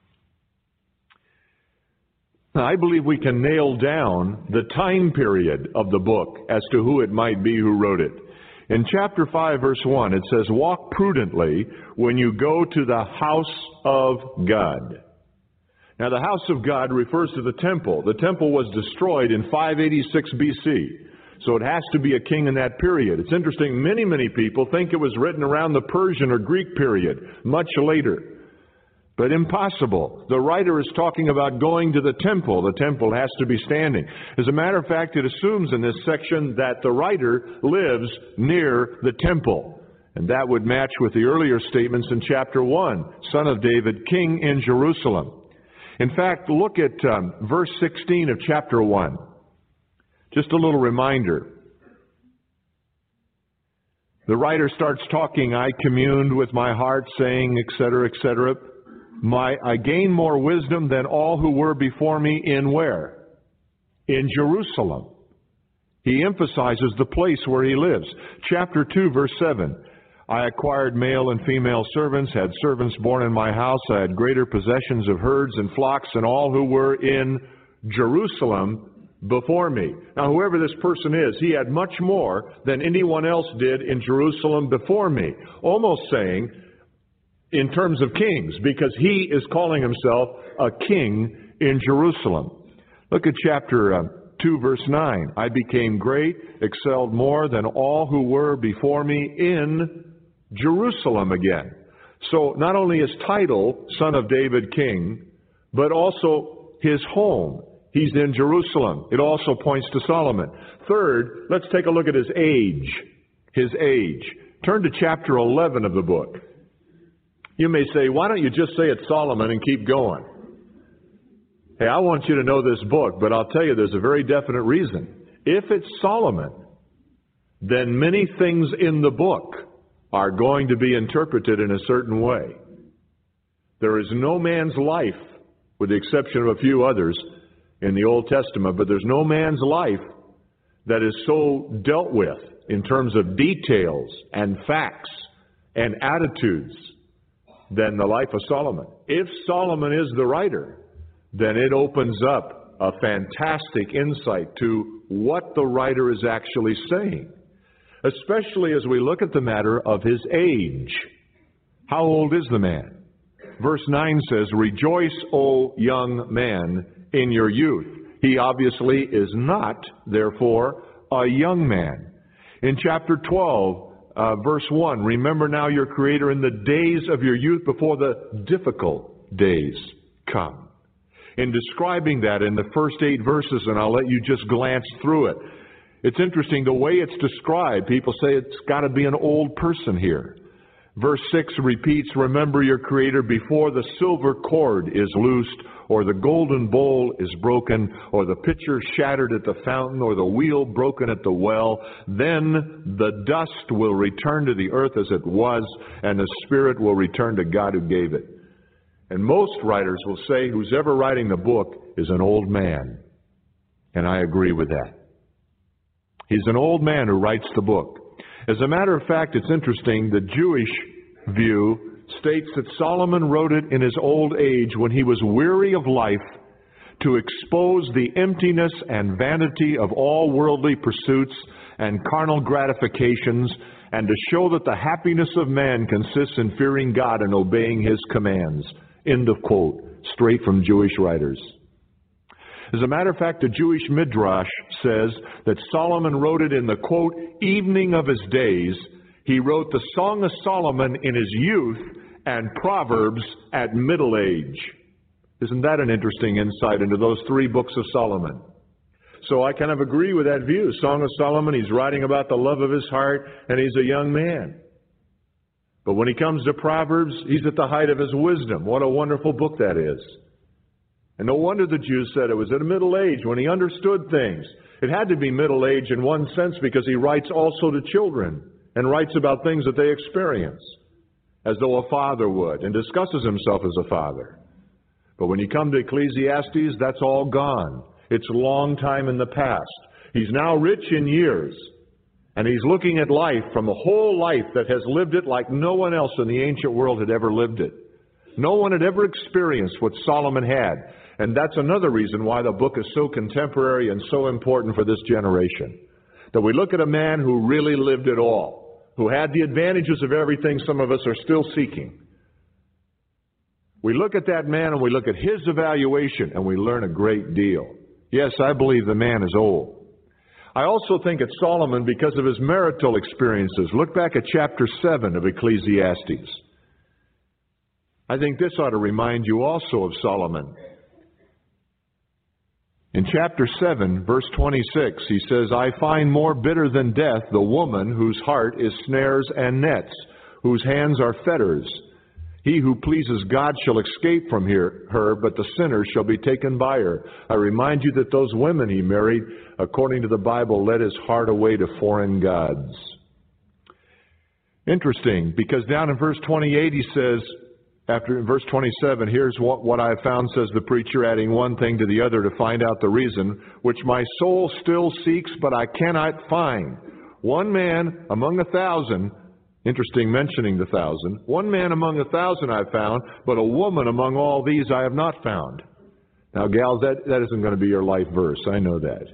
Now, I believe we can nail down the time period of the book as to who it might be who wrote it. In chapter 5, verse 1, it says, walk prudently when you go to the house of God. Now, the house of God refers to the temple. The temple was destroyed in 586 BC. So it has to be a king in that period. It's interesting, many people think it was written around the Persian or Greek period, much later. But impossible. The writer is talking about going to the temple. The temple has to be standing. As a matter of fact, it assumes in this section that the writer lives near the temple. And that would match with the earlier statements in chapter 1, son of David, king in Jerusalem. In fact, look at verse 16 of chapter 1. Just a little reminder. The writer starts talking, I communed with my heart, saying, etc., etc. I gained more wisdom than all who were before me in where? In Jerusalem. He emphasizes the place where he lives. Chapter 2, verse 7. I acquired male and female servants, had servants born in my house. I had greater possessions of herds and flocks than all who were in Jerusalem before me. Now, whoever this person is, he had much more than anyone else did in Jerusalem before me. Almost saying, in terms of kings, because he is calling himself a king in Jerusalem. Look at chapter 2, verse 9. I became great, excelled more than all who were before me in Jerusalem again. So not only his title, son of David, king, but also his home. He's in Jerusalem. It also points to Solomon. Third, let's take a look at his age. His age. Turn to chapter 11 of the book. You may say, why don't you just say it's Solomon and keep going? Hey, I want you to know this book, but I'll tell you there's a very definite reason. If it's Solomon, then many things in the book are going to be interpreted in a certain way. There is no man's life, with the exception of a few others, in the Old Testament, but there's no man's life that is so dealt with in terms of details and facts and attitudes than the life of Solomon. If Solomon is the writer, then it opens up a fantastic insight to what the writer is actually saying, especially as we look at the matter of his age. How old is the man? Verse 9 says, "Rejoice, O young man, in your youth." He obviously is not, therefore, a young man. In chapter 12, verse 1, "Remember now your Creator in the days of your youth before the difficult days come." In describing that in the first 8 verses, and I'll let you just glance through it, it's interesting the way it's described. People say it's got to be an old person here. Verse 6 repeats, "Remember your Creator before the silver cord is loosed, or the golden bowl is broken, or the pitcher shattered at the fountain, or the wheel broken at the well. Then the dust will return to the earth as it was, and the spirit will return to God who gave it." And most writers will say who's ever writing the book is an old man. And I agree with that. He's an old man who writes the book. As a matter of fact, it's interesting, the Jewish view states that Solomon wrote it in his old age when he was weary of life, to expose the emptiness and vanity of all worldly pursuits and carnal gratifications, and to show that the happiness of man consists in fearing God and obeying His commands. End of quote, straight from Jewish writers. As a matter of fact, the Jewish Midrash says that Solomon wrote it in the, quote, evening of his days. He wrote the Song of Solomon in his youth and Proverbs at middle age. Isn't that an interesting insight into those 3 books of Solomon? So I kind of agree with that view. Song of Solomon, he's writing about the love of his heart, and he's a young man. But when he comes to Proverbs, he's at the height of his wisdom. What a wonderful book that is. And no wonder the Jews said it was at a middle age when he understood things. It had to be middle age in one sense because he writes also to children and writes about things that they experience as though a father would, and discusses himself as a father. But when you come to Ecclesiastes, that's all gone. It's a long time in the past. He's now rich in years, and he's looking at life from a whole life that has lived it like no one else in the ancient world had ever lived it. No one had ever experienced what Solomon had. And that's another reason why the book is so contemporary and so important for this generation. That we look at a man who really lived it all, who had the advantages of everything some of us are still seeking. We look at that man and we look at his evaluation and we learn a great deal. Yes, I believe the man is old. I also think it's Solomon because of his marital experiences. Look back at chapter 7 of Ecclesiastes. I think this ought to remind you also of Solomon. In chapter 7, verse 26, he says, "I find more bitter than death the woman whose heart is snares and nets, whose hands are fetters. He who pleases God shall escape from her, but the sinner shall be taken by her." I remind you that those women he married, according to the Bible, led his heart away to foreign gods. Interesting, because down in verse 28 he says, after in verse 27, "Here's what I have found," says the preacher, adding one thing to the other to find out the reason, "which my soul still seeks, but I cannot find. One man among 1,000," interesting mentioning the 1,000, "one man among 1,000 I found, but a woman among all these I have not found." Now, gals, that isn't going to be your life verse. I know that.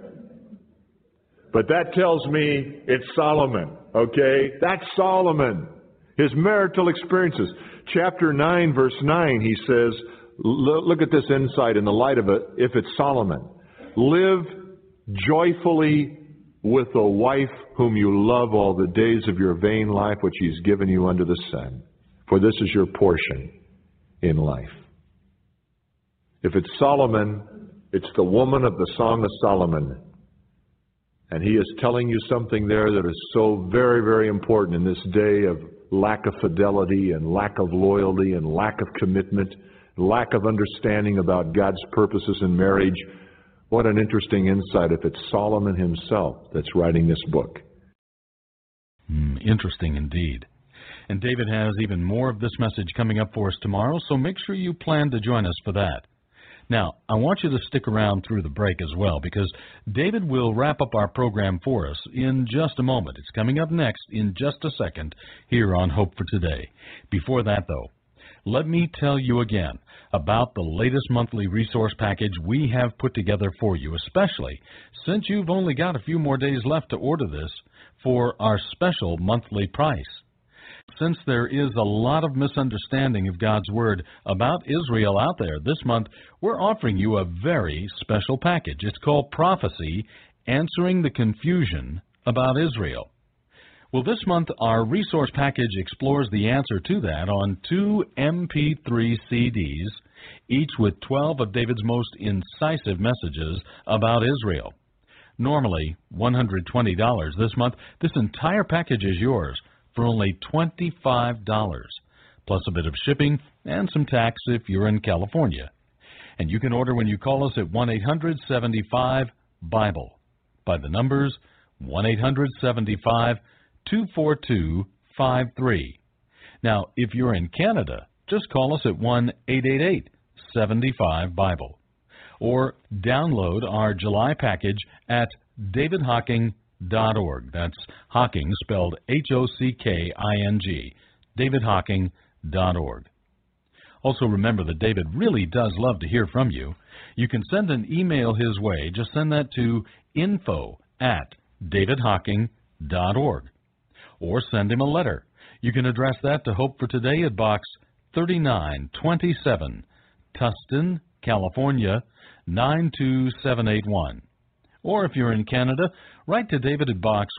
But that tells me it's Solomon, okay? That's Solomon. His marital experiences. Chapter 9, verse 9, he says, look at this insight in the light of it, if it's Solomon. "Live joyfully with a wife whom you love all the days of your vain life, which he's given you under the sun. For this is your portion in life." If it's Solomon, it's the woman of the Song of Solomon. And he is telling you something there that is so very, very important in this day of lack of fidelity and lack of loyalty and lack of commitment, lack of understanding about God's purposes in marriage. What an interesting insight if it's Solomon himself that's writing this book. Interesting indeed. And David has even more of this message coming up for us tomorrow, so make sure you plan to join us for that. Now, I want you to stick around through the break as well, because David will wrap up our program for us in just a moment. It's coming up next in just a second here on Hope for Today. Before that, though, let me tell you again about the latest monthly resource package we have put together for you, especially since you've only got a few more days left to order this for our special monthly price. Since there is a lot of misunderstanding of God's Word about Israel out there, this month we're offering you a very special package. It's called Prophecy, Answering the Confusion About Israel. Well, this month our resource package explores the answer to that on 2 MP3 CDs, each with 12 of David's most incisive messages about Israel. Normally $120 this month, this entire package is yours for only $25, plus a bit of shipping and some tax if you're in California. And you can order when you call us at 1-800-75-BIBLE by the numbers 1-800-75-242-53. Now, if you're in Canada, just call us at 1-888-75-BIBLE. Or download our July package at davidhocking.org. That's Hocking, spelled H-O-C-K-I-N-G, davidhocking.org. Also remember that David really does love to hear from you. You can send an email his way. Just send that to info@davidhocking.org. Or send him a letter. You can address that to Hope for Today at Box 3927, Tustin, California, 92781. Or if you're in Canada, write to David at Box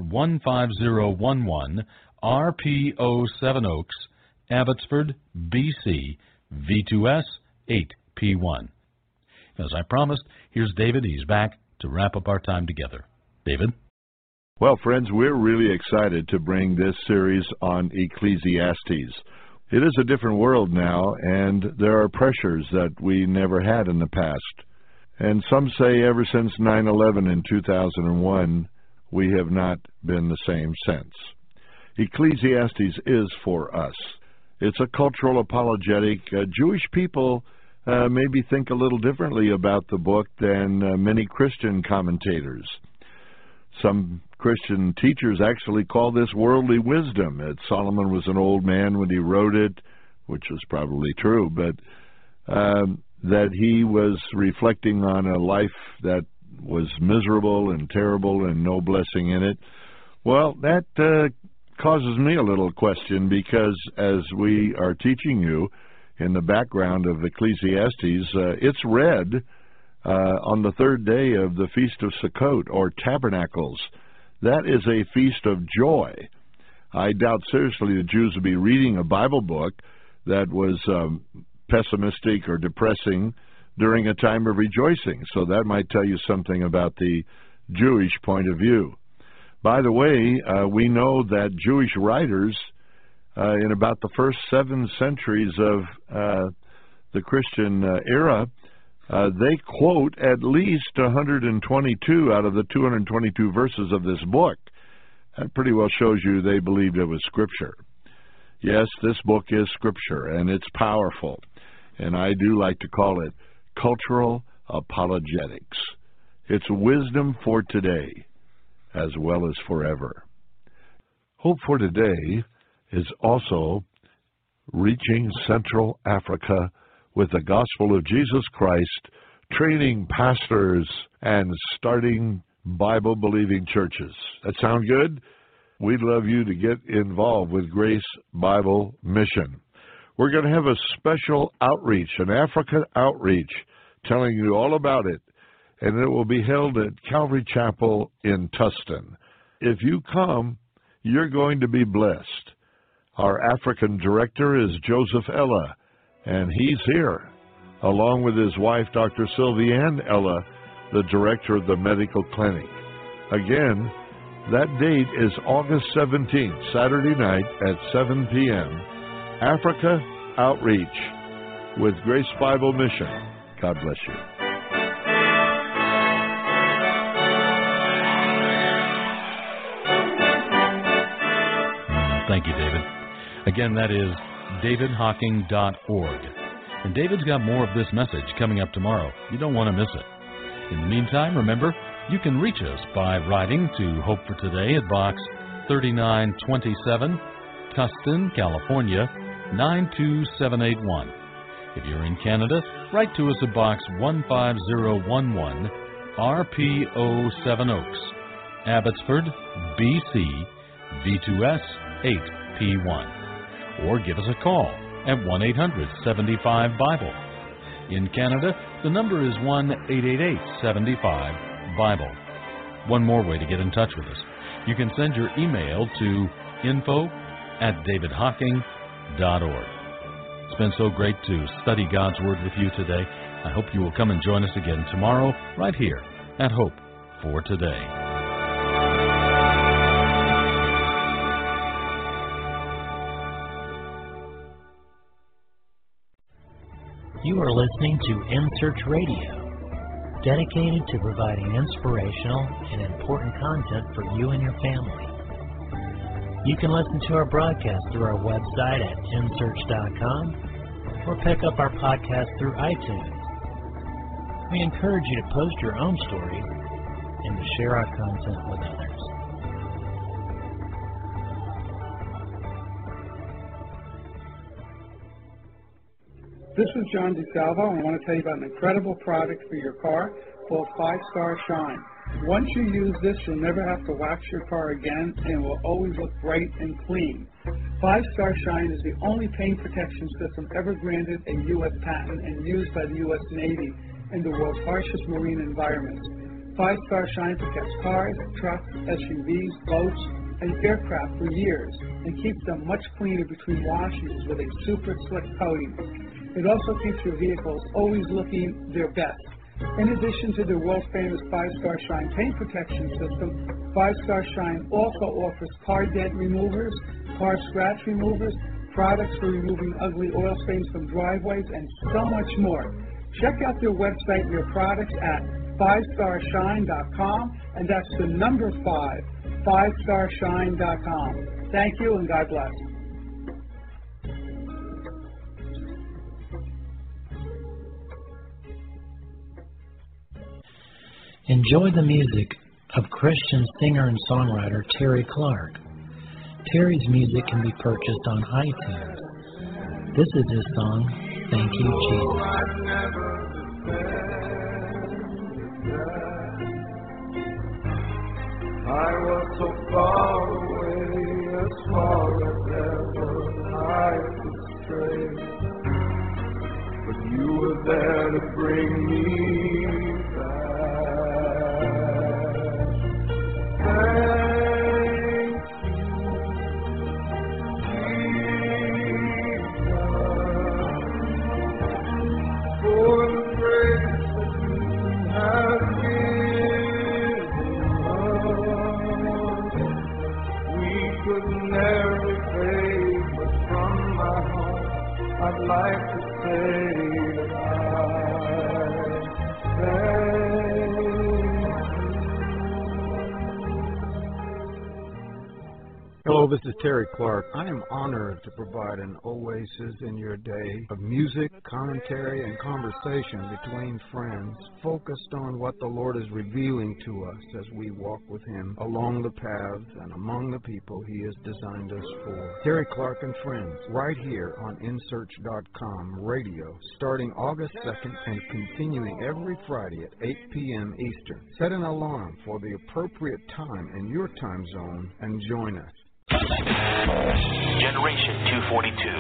15011, RPO 7 Oaks, Abbotsford, BC, V2S 8P1. As I promised, here's David. He's back to wrap up our time together. David? Well, friends, we're really excited to bring this series on Ecclesiastes. It is a different world now, and there are pressures that we never had in the past. And some say ever since 9/11 in 2001, we have not been the same since. Ecclesiastes is for us. It's a cultural apologetic. Jewish people maybe think a little differently about the book than many Christian commentators. Some Christian teachers actually call this worldly wisdom. Solomon was an old man when he wrote it, which was probably true, but that he was reflecting on a life that was miserable and terrible and no blessing in it. Well, that causes me a little question, because as we are teaching you in the background of Ecclesiastes, it's read on the third day of the Feast of Sukkot, or Tabernacles. That is a feast of joy. I doubt seriously the Jews would be reading a Bible book that was pessimistic or depressing during a time of rejoicing. So that might tell you something about the Jewish point of view. By the way, we know that Jewish writers in about the first 7 centuries of the Christian era, they quote at least 122 out of the 222 verses of this book. That pretty well shows you they believed it was Scripture. Yes, this book is Scripture, and it's powerful. And I do like to call it cultural apologetics. It's wisdom for today as well as forever. Hope for Today is also reaching Central Africa with the gospel of Jesus Christ, training pastors and starting Bible-believing churches. That sound good? We'd love you to get involved with Grace Bible Mission. We're going to have a special outreach, an Africa outreach, telling you all about it, and it will be held at Calvary Chapel in Tustin. If you come, you're going to be blessed. Our African director is Joseph Ella, and he's here, along with his wife, Dr. Sylviane Ella, the director of the medical clinic. Again, that date is August 17th, Saturday night at 7 p.m., Africa Outreach with Grace Bible Mission. God bless you. Thank you, David. Again, that is davidhocking.org. And David's got more of this message coming up tomorrow. You don't want to miss it. In the meantime, remember, you can reach us by writing to Hope for Today at Box 3927, Tustin, California, 92781. If you're in Canada, write to us at Box 15011, RPO 7 Oaks, Abbotsford, BC, V2S 8P1. Or give us a call at 1-800-75-BIBLE. In Canada, the number is 1-888-75-BIBLE. One more way to get in touch with us. You can send your email to info@davidhocking.org. It's been so great to study God's Word with you today. I hope you will come and join us again tomorrow, right here at Hope for Today. You are listening to InSearch Radio, dedicated to providing inspirational and important content for you and your family. You can listen to our broadcast through our website at insearch.com or pick up our podcast through iTunes. We encourage you to post your own stories and to share our content with others. This is John DeSalvo, and I want to tell you about an incredible product for your car called 5-Star Shine. Once you use this, you'll never have to wax your car again, and it will always look bright and clean. 5-Star Shine is the only paint protection system ever granted a U.S. patent and used by the U.S. Navy in the world's harshest marine environments. 5-Star Shine protects cars, trucks, SUVs, boats, and aircraft for years and keeps them much cleaner between washes with a super slick coating. It also keeps your vehicles always looking their best. In addition to the world-famous 5-Star Shine paint protection system, 5-Star Shine also offers car dent removers, car scratch removers, products for removing ugly oil stains from driveways, and so much more. Check out their website and their products at 5starshine.com, and that's the number 5, 5starshine.com. Thank you, and God bless. Enjoy the music of Christian singer and songwriter Terry Clark. Terry's music can be purchased on iTunes. This is his song, Thank You, Jesus. I was so far away, as far as ever I could stray, but you were there to bring me back. I'd like to say that I Hello, this is Terry Clark. I am honored to provide an oasis in your day of music, commentary, and conversation between friends, focused on what the Lord is revealing to us as we walk with Him along the paths and among the people He has designed us for. Terry Clark and Friends, right here on InSearch.com radio, starting August 2nd and continuing every Friday at 8 p.m. Eastern. Set an alarm for the appropriate time in your time zone and join us. Generation 242.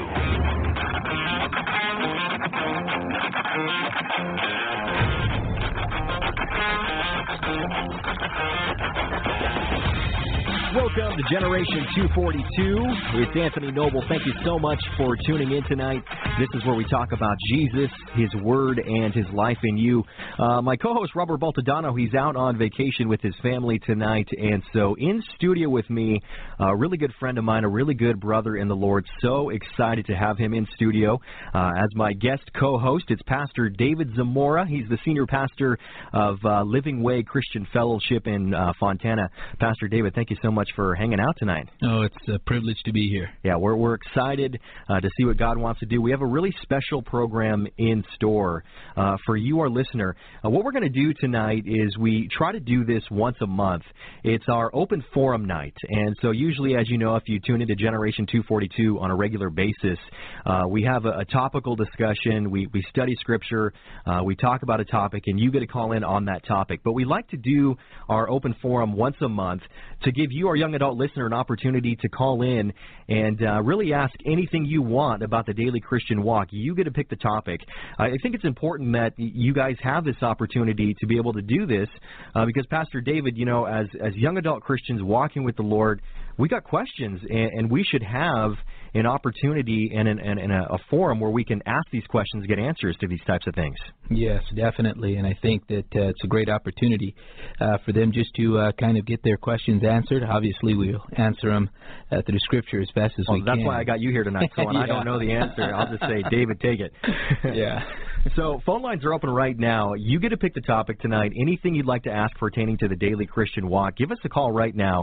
Welcome to Generation 242. It's Anthony Noble. Thank you so much for tuning in tonight. This is where we talk about Jesus, His Word, and His life in you. My co-host, Robert Baltadano, he's out on vacation with his family tonight. And so in studio with me, a really good friend of mine, a really good brother in the Lord. So excited to have him in studio as my guest co-host. It's Pastor David Zamora. He's the senior pastor of Living Way Christian Fellowship in Fontana. Pastor David, thank you so much much for hanging out tonight. Oh, it's a privilege to be here. Yeah, we're excited to see what God wants to do. We have a really special program in store for you, our listener. What we're going to do tonight is we try to do this once a month. It's our open forum night. And so usually, as you know, if you tune into Generation 242 on a regular basis, we have a topical discussion. We study Scripture. We talk about a topic, and you get to call in on that topic. But we like to do our open forum once a month to give you, our young adult listener, an opportunity to call in and really ask anything you want about the daily Christian walk. You get to pick the topic. I think it's important that you guys have this opportunity to be able to do this because, Pastor David, you know, as young adult Christians walking with the Lord, we got questions, and we should have an opportunity and a forum where we can ask these questions, get answers to these types of things. Yes, definitely, and I think that it's a great opportunity for them just to kind of get their questions answered. Obviously, we'll answer them through Scripture as best as we can. That's why I got you here tonight, so when I don't know the answer, I'll just say, David, take it. Yeah. So phone lines are open right now. You get to pick the topic tonight. Anything you'd like to ask pertaining to the daily Christian walk, give us a call right now,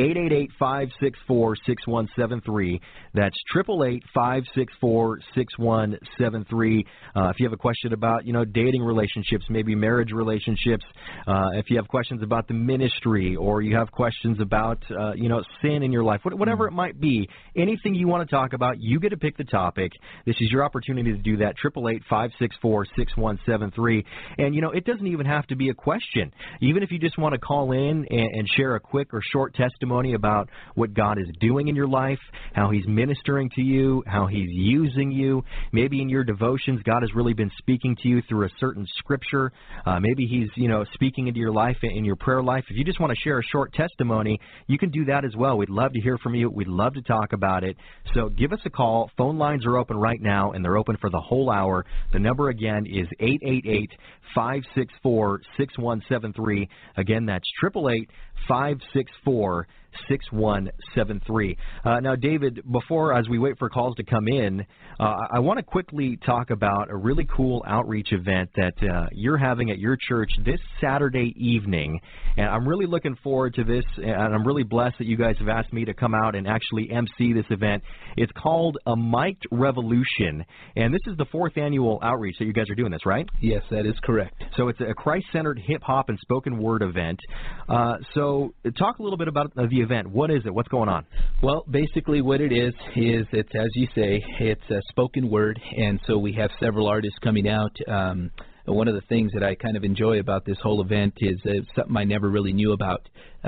888-564-6173. That's 888-564-6173. If you have a question about, dating relationships, maybe marriage relationships, if you have questions about the ministry, or you have questions about, sin in your life, whatever it might be, anything you want to talk about, you get to pick the topic. This is your opportunity to do that, 888-564-6173. And, it doesn't even have to be a question. Even if you just want to call in and share a quick or short testimony about what God is doing in your life, how He's ministering to you, how He's using you. Maybe in your devotions, God has really been speaking to you through a certain scripture. Maybe He's, speaking into your life, in your prayer life. If you just want to share a short testimony, you can do that as well. We'd love to hear from you. We'd love to talk about it. So give us a call. Phone lines are open right now, and they're open for the whole hour. The number again is 888-564-6173. Again, that's 888-564-6173. Now, David, as we wait for calls to come in, I want to quickly talk about a really cool outreach event that you're having at your church this Saturday evening. And I'm really looking forward to this, and I'm really blessed that you guys have asked me to come out and actually MC this event. It's called A Mic'd Revolution, and this is the 4th annual outreach that you guys are doing this, right? Yes, that is correct. So it's a Christ-centered hip-hop and spoken word event. So talk a little bit about the event. What is it? What's going on? Well, basically what it is it's, as you say, it's a spoken word, and so we have several artists coming out. One of the things that I kind of enjoy about this whole event is something I never really knew about,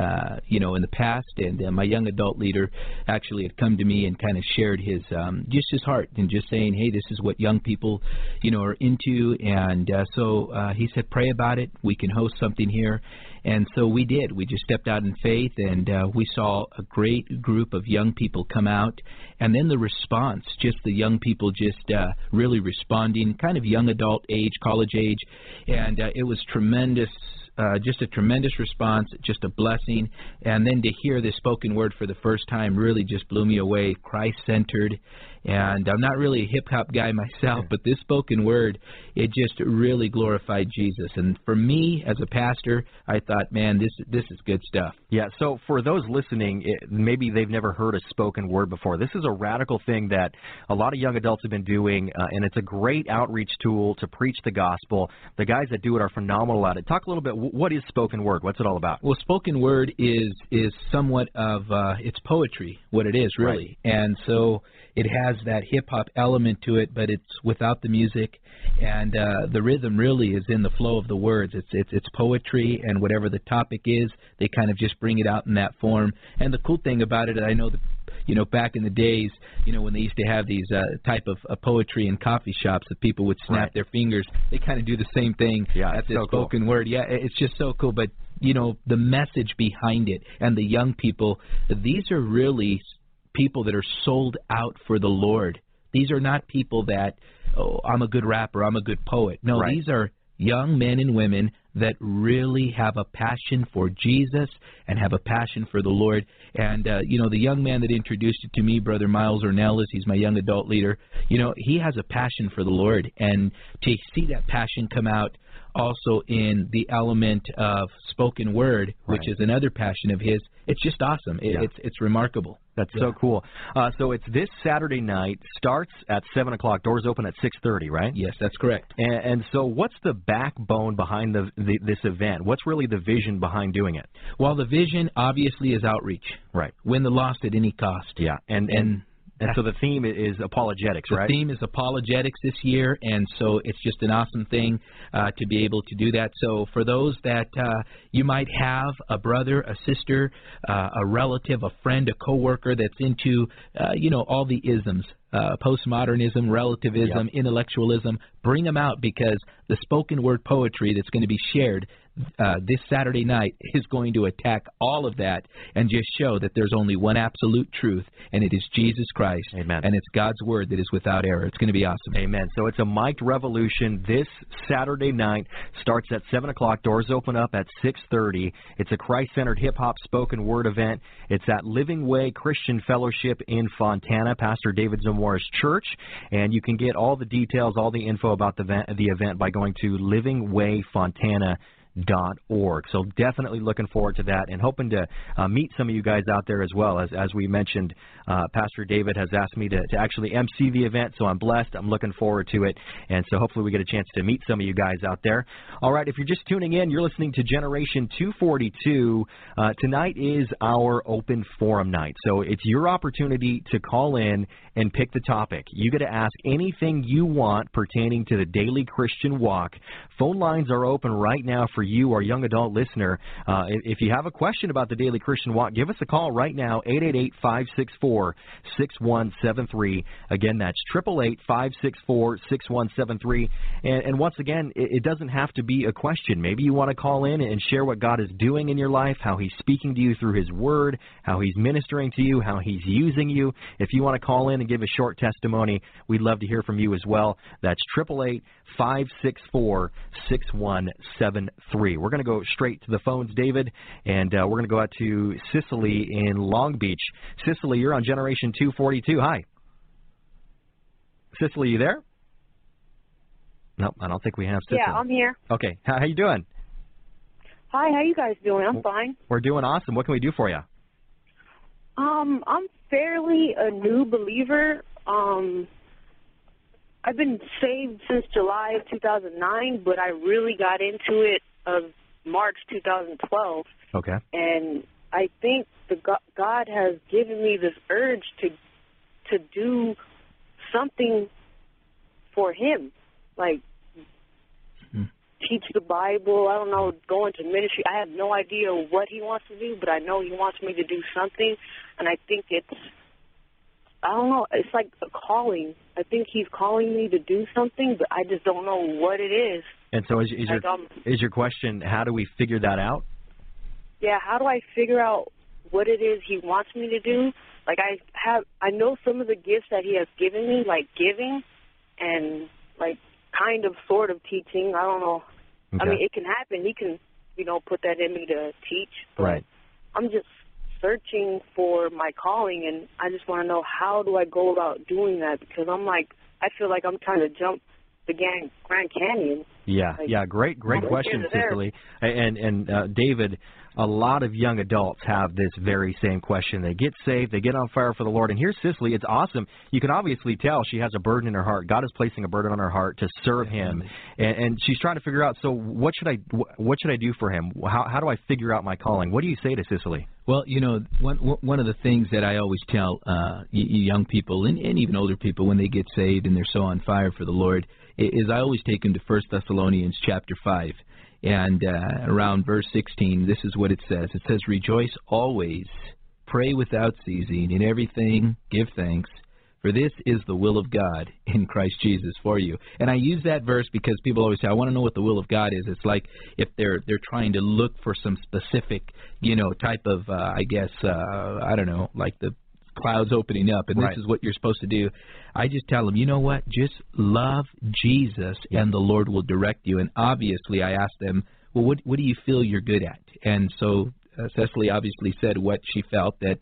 in the past. And my young adult leader actually had come to me and kind of shared his heart and just saying, hey, this is what young people, are into. And so he said, pray about it. We can host something here. And so we did. We just stepped out in faith, and we saw a great group of young people come out. And then the response, just the young people just really responding, kind of young adult age, college age. And it was tremendous, just a tremendous response, just a blessing. And then to hear this spoken word for the first time really just blew me away, Christ-centered. And I'm not really a hip-hop guy myself, but this spoken word, it just really glorified Jesus. And for me, as a pastor, I thought, man, this is good stuff. Yeah, so for those listening, maybe they've never heard a spoken word before. This is a radical thing that a lot of young adults have been doing, and it's a great outreach tool to preach the gospel. The guys that do it are phenomenal at it. Talk a little bit, what is spoken word? What's it all about? Well, spoken word is somewhat of, it's poetry, what it is, really. Right. And so it has that hip-hop element to it, but it's without the music, and the rhythm really is in the flow of the words. It's poetry, and whatever the topic is, they kind of just bring it out in that form. And the cool thing about it, I know that, back in the days, when they used to have these type of poetry in coffee shops that people would snap their fingers, they kind of do the same thing at this spoken word. Yeah, it's just so cool, but, the message behind it and the young people, these are really people that are sold out for the Lord. These are not people that, I'm a good rapper, I'm a good poet. No, these are young men and women that really have a passion for Jesus and have a passion for the Lord. And, the young man that introduced it to me, Brother Miles Ornelas, he's my young adult leader, he has a passion for the Lord. And to see that passion come out also in the element of spoken word, which is another passion of his. It's just awesome. It's remarkable. That's so cool. So it's this Saturday night. Starts at 7 o'clock. Doors open at 6:30, right? Yes, that's correct. And so what's the backbone behind this event? What's really the vision behind doing it? Well, the vision obviously is outreach. Right. Win the lost at any cost. Yeah. And so the theme is apologetics, right? The theme is apologetics this year, and so it's just an awesome thing to be able to do that. So for those that you might have a brother, a sister, a relative, a friend, a coworker that's into, all the isms, postmodernism, relativism, intellectualism, bring them out, because the spoken word poetry that's going to be shared this Saturday night is going to attack all of that and just show that there's only one absolute truth, and it is Jesus Christ. Amen. And it's God's word that is without error. It's going to be awesome. Amen. So it's a mic'd revolution this Saturday night. Starts at 7 o'clock. Doors open up at 6:30. It's a Christ-centered hip-hop spoken word event. It's at Living Way Christian Fellowship in Fontana, Pastor David Zamora's church. And you can get all the details, all the info about the event by going to livingwayfontana.org. So definitely looking forward to that, and hoping to meet some of you guys out there as well. As we mentioned, Pastor David has asked me to actually MC the event, so I'm blessed. I'm looking forward to it, and so hopefully we get a chance to meet some of you guys out there. All right, if you're just tuning in, you're listening to Generation 242. Tonight is our open forum night, so it's your opportunity to call in and pick the topic. You get to ask anything you want pertaining to the daily Christian walk. Phone lines are open right now for you, our young adult listener. If you have a question about the daily Christian walk, give us a call right now, 888-564-6173. Again, that's 888-564-6173. And once again, it doesn't have to be a question. Maybe you want to call in and share what God is doing in your life, how He's speaking to you through His Word, how He's ministering to you, how He's using you. If you want to call in and give a short testimony, we'd love to hear from you as well. That's 888-564-6173. We're going to go straight to the phones, David, and we're going to go out to Cicely in Long Beach. Cicely, you're on Generation 242. Hi. Cicely, you there? Nope, I don't think we have Cicely. Yeah, I'm here. Okay, how you doing? Hi, how you guys doing? I'm fine. We're doing awesome. What can we do for you? I'm fairly a new believer. I've been saved since July of 2009, but I really got into it of March 2012. Okay. And I think God has given me this urge to do something for Him, like teach the Bible. I don't know, go into ministry. I have no idea what He wants to do, but I know He wants me to do something, and I think I don't know, it's like a calling. I think He's calling me to do something, but I just don't know what it is. And so is your question, how do we figure that out? Yeah, how do I figure out what it is He wants me to do? Like I know some of the gifts that He has given me, like giving and like kind of sort of teaching. I don't know. Okay. I mean, it can happen. He can, put that in me to teach. But right. I'm just searching for my calling, and I just want to know, how do I go about doing that? Because I feel like I'm trying to jump the Grand Canyon. Yeah, great question, Cicely. And David, a lot of young adults have this very same question. They get saved, they get on fire for the Lord, and here's Cicely. It's awesome. You can obviously tell she has a burden in her heart. God is placing a burden on her heart to serve Him, and she's trying to figure out, so what should I do for Him? How do I figure out my calling? What do you say to Cicely? Well, one of the things that I always tell young people and even older people when they get saved and they're so on fire for the Lord is I always take them to 1 Thessalonians chapter 5. And around verse 16, this is what it says. It says, "Rejoice always, pray without ceasing, in everything give thanks, for this is the will of God in Christ Jesus for you." And I use that verse because people always say, I want to know what the will of God is. It's like if they're trying to look for some specific, type of, I don't know, like the clouds opening up, and this is what you're supposed to do. I just tell them, you know what? Just love Jesus, and the Lord will direct you. And obviously, I asked them, well, what do you feel you're good at? And so Cicely obviously said what she felt, that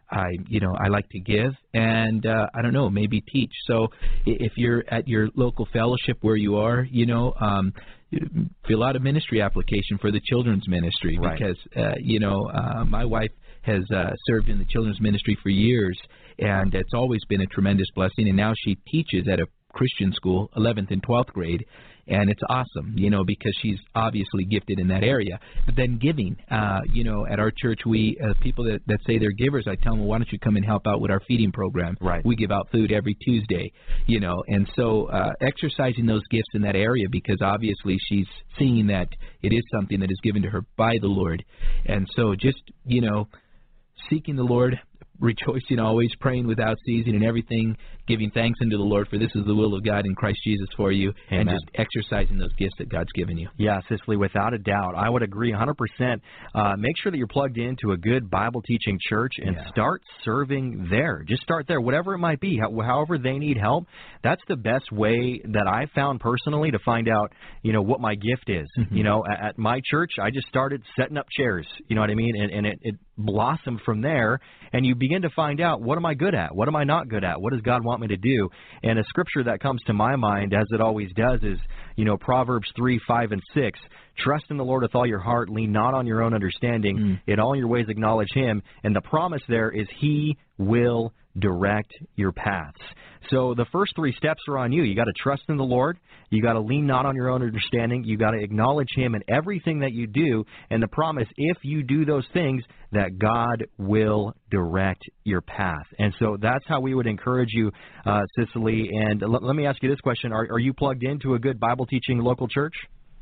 I like to give, and I don't know, maybe teach. So if you're at your local fellowship where you are, fill out a ministry application for the children's ministry, because my wife has served in the children's ministry for years, and it's always been a tremendous blessing. And now she teaches at a Christian school, 11th and 12th grade, and it's awesome, because she's obviously gifted in that area. But then giving, at our church, we people that say they're givers, I tell them, well, why don't you come and help out with our feeding program? Right. We give out food every Tuesday, and so exercising those gifts in that area, because obviously she's seeing that it is something that is given to her by the Lord. And so just, seeking the Lord, rejoicing always, praying without ceasing, and everything, giving thanks unto the Lord, for this is the will of God in Christ Jesus for you. Amen. And just exercising those gifts that God's given you. Yeah, Cicely, without a doubt. I would agree 100%. Make sure that you're plugged into a good Bible-teaching church and start serving there. Just start there, whatever it might be, however they need help. That's the best way that I've found personally to find out, what my gift is. Mm-hmm. At my church, I just started setting up chairs, you know what I mean? And it blossomed from there, and you begin to find out, what am I good at? What am I not good at? What does God want me to do? And a scripture that comes to my mind, as it always does, is, Proverbs 3, 5, and 6. Trust in the Lord with all your heart, lean not on your own understanding. In all your ways acknowledge Him. And the promise there is He will direct your paths. So the first 3 steps are on you. You got to trust in the Lord. You got to lean not on your own understanding. You got to acknowledge Him in everything that you do. And the promise, if you do those things, that God will direct your path. And so that's how we would encourage you, Cicely. And let me ask you this question. Are you plugged into a good Bible-teaching local church?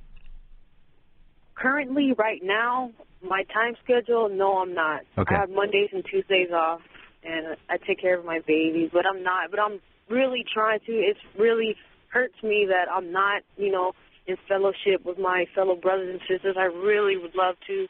Currently, right now, my time schedule, no, I'm not. Okay. I have Mondays and Tuesdays off, and I take care of my babies, but I'm not. But I'm really trying to. It really hurts me that I'm not, in fellowship with my fellow brothers and sisters. I really would love to.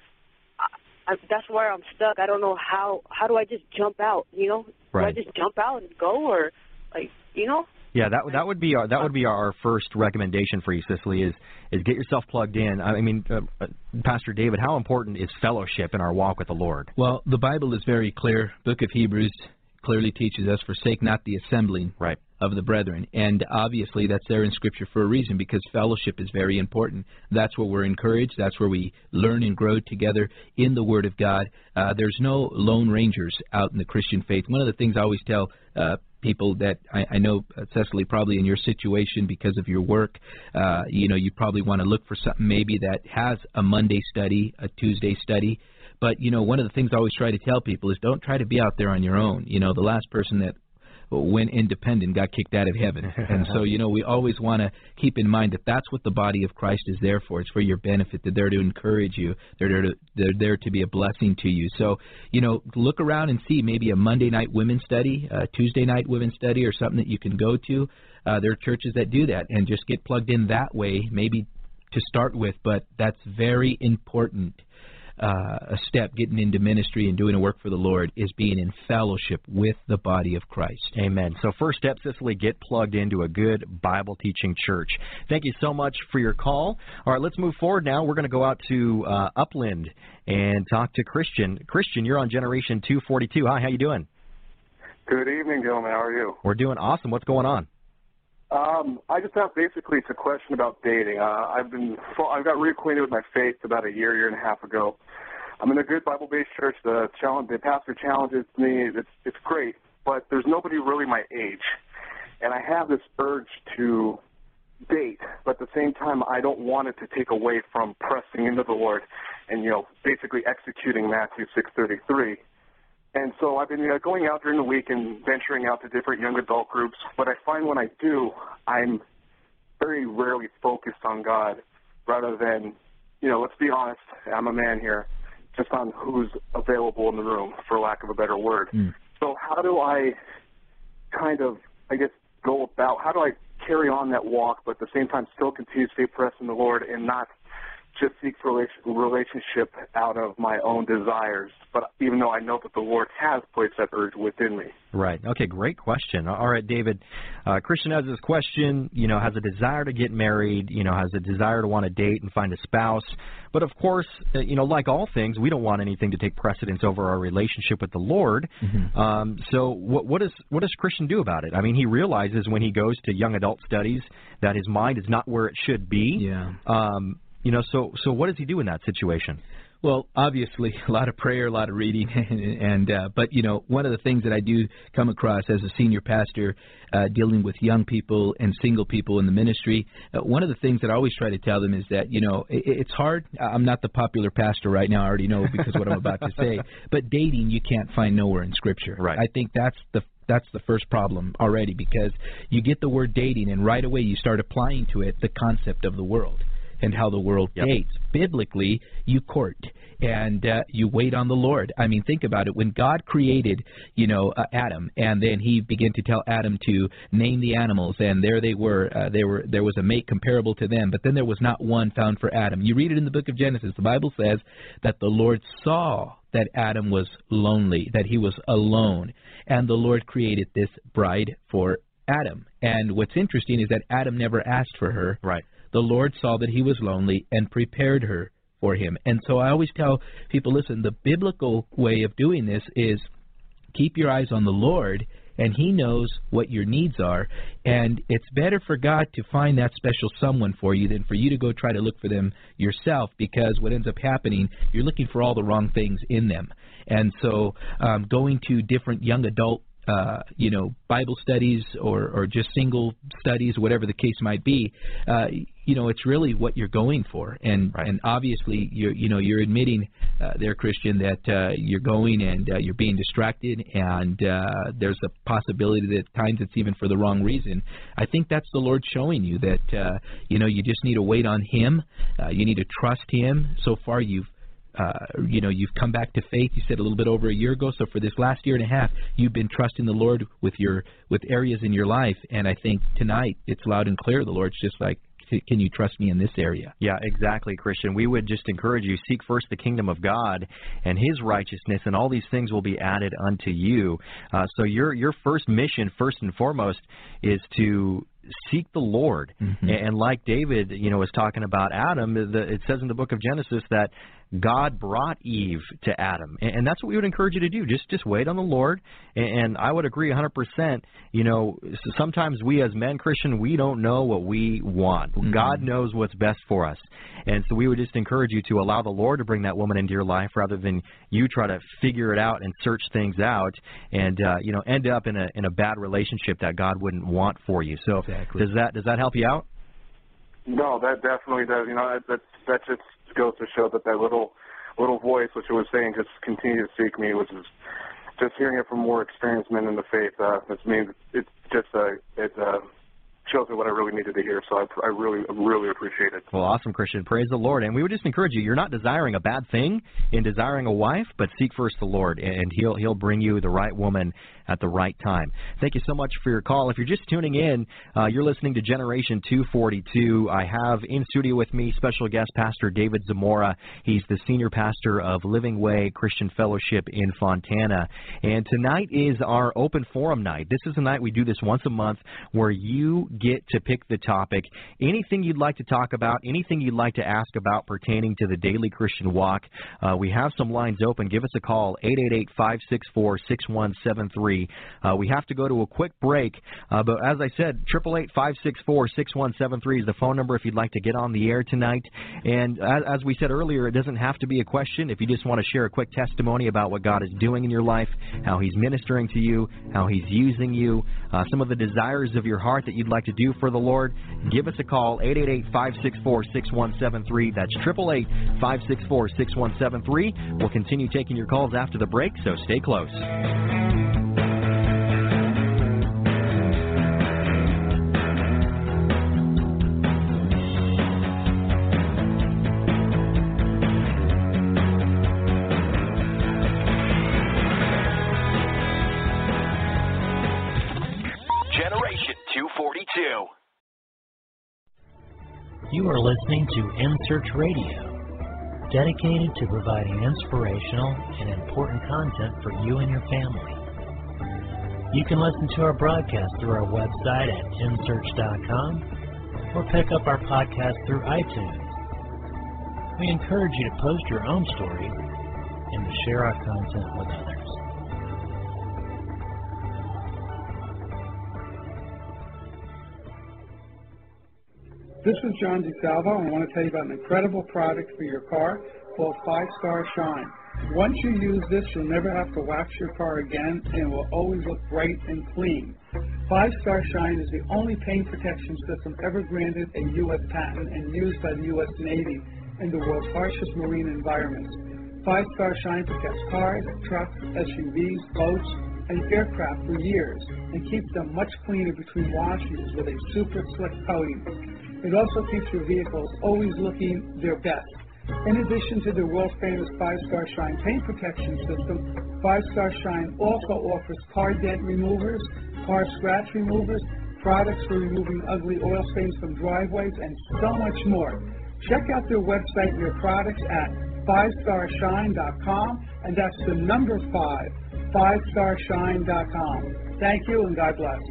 That's where I'm stuck. I don't know how do I just jump out, Right. Do I just jump out and go, or, Yeah, that would be our first recommendation for you, Cicely, is get yourself plugged in. I mean, Pastor David, how important is fellowship in our walk with the Lord? Well, the Bible is very clear. Book of Hebrews clearly teaches us, forsake not the assembling of the brethren. And obviously that's there in Scripture for a reason, because fellowship is very important. That's where we're encouraged. That's where we learn and grow together in the Word of God. There's no lone rangers out in the Christian faith. One of the things I always tell people that I know, Cecily, probably in your situation because of your work, you probably want to look for something maybe that has a Monday study, a Tuesday study. But, one of the things I always try to tell people is don't try to be out there on your own. The last person that went independent got kicked out of heaven. And so, we always want to keep in mind that that's what the body of Christ is there for. It's for your benefit. They're there to encourage you. They're there to be a blessing to you. So, look around and see maybe a Monday night women's study, a Tuesday night women's study, or something that you can go to. There are churches that do that, and just get plugged in that way, maybe to start with. But that's very important. A step getting into ministry and doing a work for the Lord is being in fellowship with the body of Christ. Amen. So first step, Cicely, get plugged into a good Bible-teaching church. Thank you so much for your call. All right, let's move forward now. We're going to go out to Upland and talk to Christian. Christian, you're on Generation 242. Hi, how you doing? Good evening, gentlemen. How are you? We're doing awesome. What's going on? I just have it's a question about dating. I've got reacquainted with my faith about a year and a half ago. I'm in a good Bible-based church. The pastor challenges me. It's great, but there's nobody really my age, and I have this urge to date, but at the same time, I don't want it to take away from pressing into the Lord and basically executing Matthew 6:33. And so I've been going out during the week and venturing out to different young adult groups. But I find when I do, I'm very rarely focused on God rather than, let's be honest, I'm a man here, just on who's available in the room, for lack of a better word. So how do I how do I carry on that walk, but at the same time still continue to stay pressed in the Lord and not just seek relationship out of my own desires, but even though I know that the Lord has placed that urge within me. Right. Okay, great question. All right, David. Christian has this question, has a desire to get married, has a desire to want to date and find a spouse. But, of course, like all things, we don't want anything to take precedence over our relationship with the Lord. Mm-hmm. So what does Christian do about it? I mean, he realizes when he goes to young adult studies that his mind is not where it should be. Yeah. So what does he do in that situation? Well, obviously, a lot of prayer, a lot of reading, but one of the things that I do come across as a senior pastor dealing with young people and single people in the ministry, one of the things that I always try to tell them is that, it's hard. I'm not the popular pastor right now. I already know because of what I'm about to say. But dating, you can't find nowhere in Scripture. Right. I think that's the first problem already, because you get the word dating, and right away you start applying to it the concept of the world and how the world dates. Biblically, you court and you wait on the Lord. I mean, think about it. When God created, Adam, and then he began to tell Adam to name the animals, and there they were. There was a mate comparable to them, but then there was not one found for Adam. You read it in the book of Genesis. The Bible says that the Lord saw that Adam was lonely, that he was alone, and the Lord created this bride for Adam. And what's interesting is that Adam never asked for her. Right. The Lord saw that he was lonely and prepared her for him. And so I always tell people, listen, the biblical way of doing this is keep your eyes on the Lord, and he knows what your needs are. And it's better for God to find that special someone for you than for you to go try to look for them yourself, because what ends up happening, you're looking for all the wrong things in them. And so going to different young adult Bible studies or just single studies, whatever the case might be, it's really what you're going for. And and obviously you're admitting there, Christian, that you're going and you're being distracted, and there's a possibility that at times it's even for the wrong reason. I think that's the Lord showing you that you just need to wait on Him. You need to trust Him. So far you've come back to faith, you said a little bit over a year ago. So for this last year and a half, you've been trusting the Lord with areas in your life. And I think tonight it's loud and clear. The Lord's just like, can you trust me in this area? Yeah, exactly, Christian. We would just encourage you, seek first the kingdom of God and His righteousness, and all these things will be added unto you. So your first mission, first and foremost, is to seek the Lord. Mm-hmm. And like David, was talking about Adam, it says in the book of Genesis that God brought Eve to Adam. And that's what we would encourage you to do. Just wait on the Lord. And I would agree 100%. Sometimes we as men, Christian, we don't know what we want. Mm-hmm. God knows what's best for us. And so we would just encourage you to allow the Lord to bring that woman into your life rather than you try to figure it out and search things out and, end up in a bad relationship that God wouldn't want for you. So exactly. Does that help you out? No, that definitely does. That just goes to show that little voice, which it was saying, just continue to seek me, which is just hearing it from more experienced men in the faith. It shows me what I really needed to hear. So I really appreciate it. Well, awesome, Christian. Praise the Lord. And we would just encourage you. You're not desiring a bad thing in desiring a wife, but seek first the Lord, and He'll bring you the right woman at the right time. Thank you so much for your call. If you're just tuning in, you're listening to Generation 242. I have in studio with me special guest Pastor David Zamora. He's the senior pastor of Living Way Christian Fellowship in Fontana. And tonight is our open forum night. This is a night we do this once a month where you get to pick the topic. Anything you'd like to talk about, anything you'd like to ask about pertaining to the daily Christian walk, we have some lines open. Give us a call, 888-564-6173. We have to go to a quick break, but as I said, 888-564-6173 is the phone number if you'd like to get on the air tonight. And as we said earlier, it doesn't have to be a question. If you just want to share a quick testimony about what God is doing in your life, how He's ministering to you, how He's using you, some of the desires of your heart that you'd like to do for the Lord, give us a call, 888-564-6173. That's 888-564-6173. We'll continue taking your calls after the break, so stay close. Generation 242. You are listening to In Search Radio, dedicated to providing inspirational and important content for you and your family. You can listen to our broadcast through our website at nsearch.com or pick up our podcast through iTunes. We encourage you to post your own stories and to share our content with others. This is John DeSalvo, and I want to tell you about an incredible product for your car called 5-Star Shine. Once you use this, you'll never have to wax your car again, and it will always look bright and clean. 5-Star Shine is the only paint protection system ever granted a U.S. patent and used by the U.S. Navy in the world's harshest marine environments. 5-Star Shine protects cars, trucks, SUVs, boats, and aircraft for years and keeps them much cleaner between washes with a super slick coating. It also keeps your vehicles always looking their best. In addition to the world-famous 5-Star Shine paint protection system, 5-Star Shine also offers car dent removers, car scratch removers, products for removing ugly oil stains from driveways, and so much more. Check out their website and their products at 5starshine.com, and that's the number 5, 5starshine.com. Thank you, and God bless.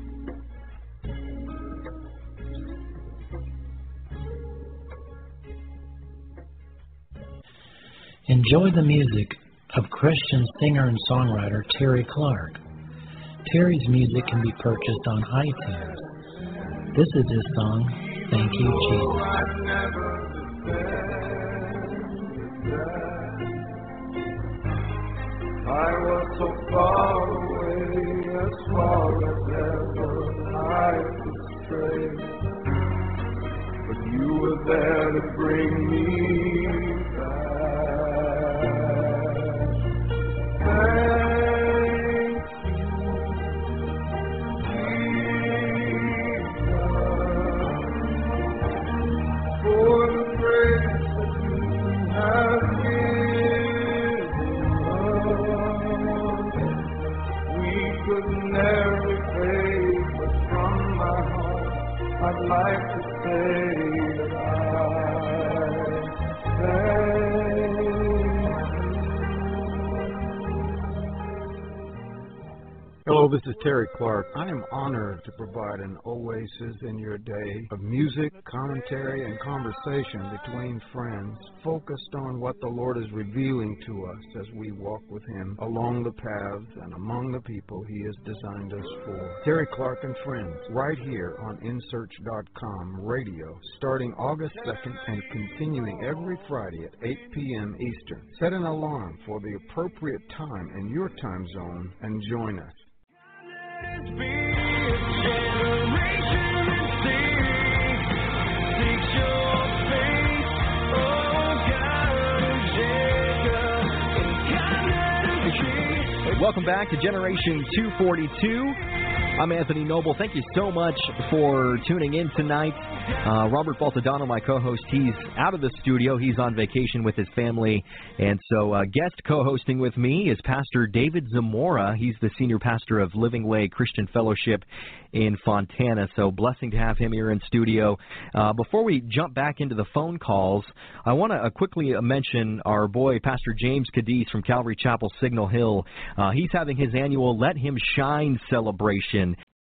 Enjoy the music of Christian singer and songwriter Terry Clark. Terry's music can be purchased on iTunes. This is his song, Thank You, Jesus. I was so far away, as far as ever I could stray, but you were there to bring me back. I'd like to say that I thank you. Hello, this is Terry Clark. I am honored to provide an oasis in your day of music, commentary, and conversation between friends, focused on what the Lord is revealing to us as we walk with Him along the paths and among the people He has designed us for. Terry Clark and Friends, right here on nsearch.com radio, starting August 2nd and continuing every Friday at 8 p.m. Eastern. Set an alarm for the appropriate time in your time zone and join us. Welcome back to Generation 242. I'm Anthony Noble. Thank you so much for tuning in tonight. Robert Baltadano, my co-host, he's out of the studio. He's on vacation with his family. And so guest co-hosting with me is Pastor David Zamora. He's the senior pastor of Living Way Christian Fellowship in Fontana. So blessing to have him here in studio. Before we jump back into the phone calls, I want to quickly mention our boy, Pastor James Cadiz from Calvary Chapel, Signal Hill. He's having his annual Let Him Shine celebration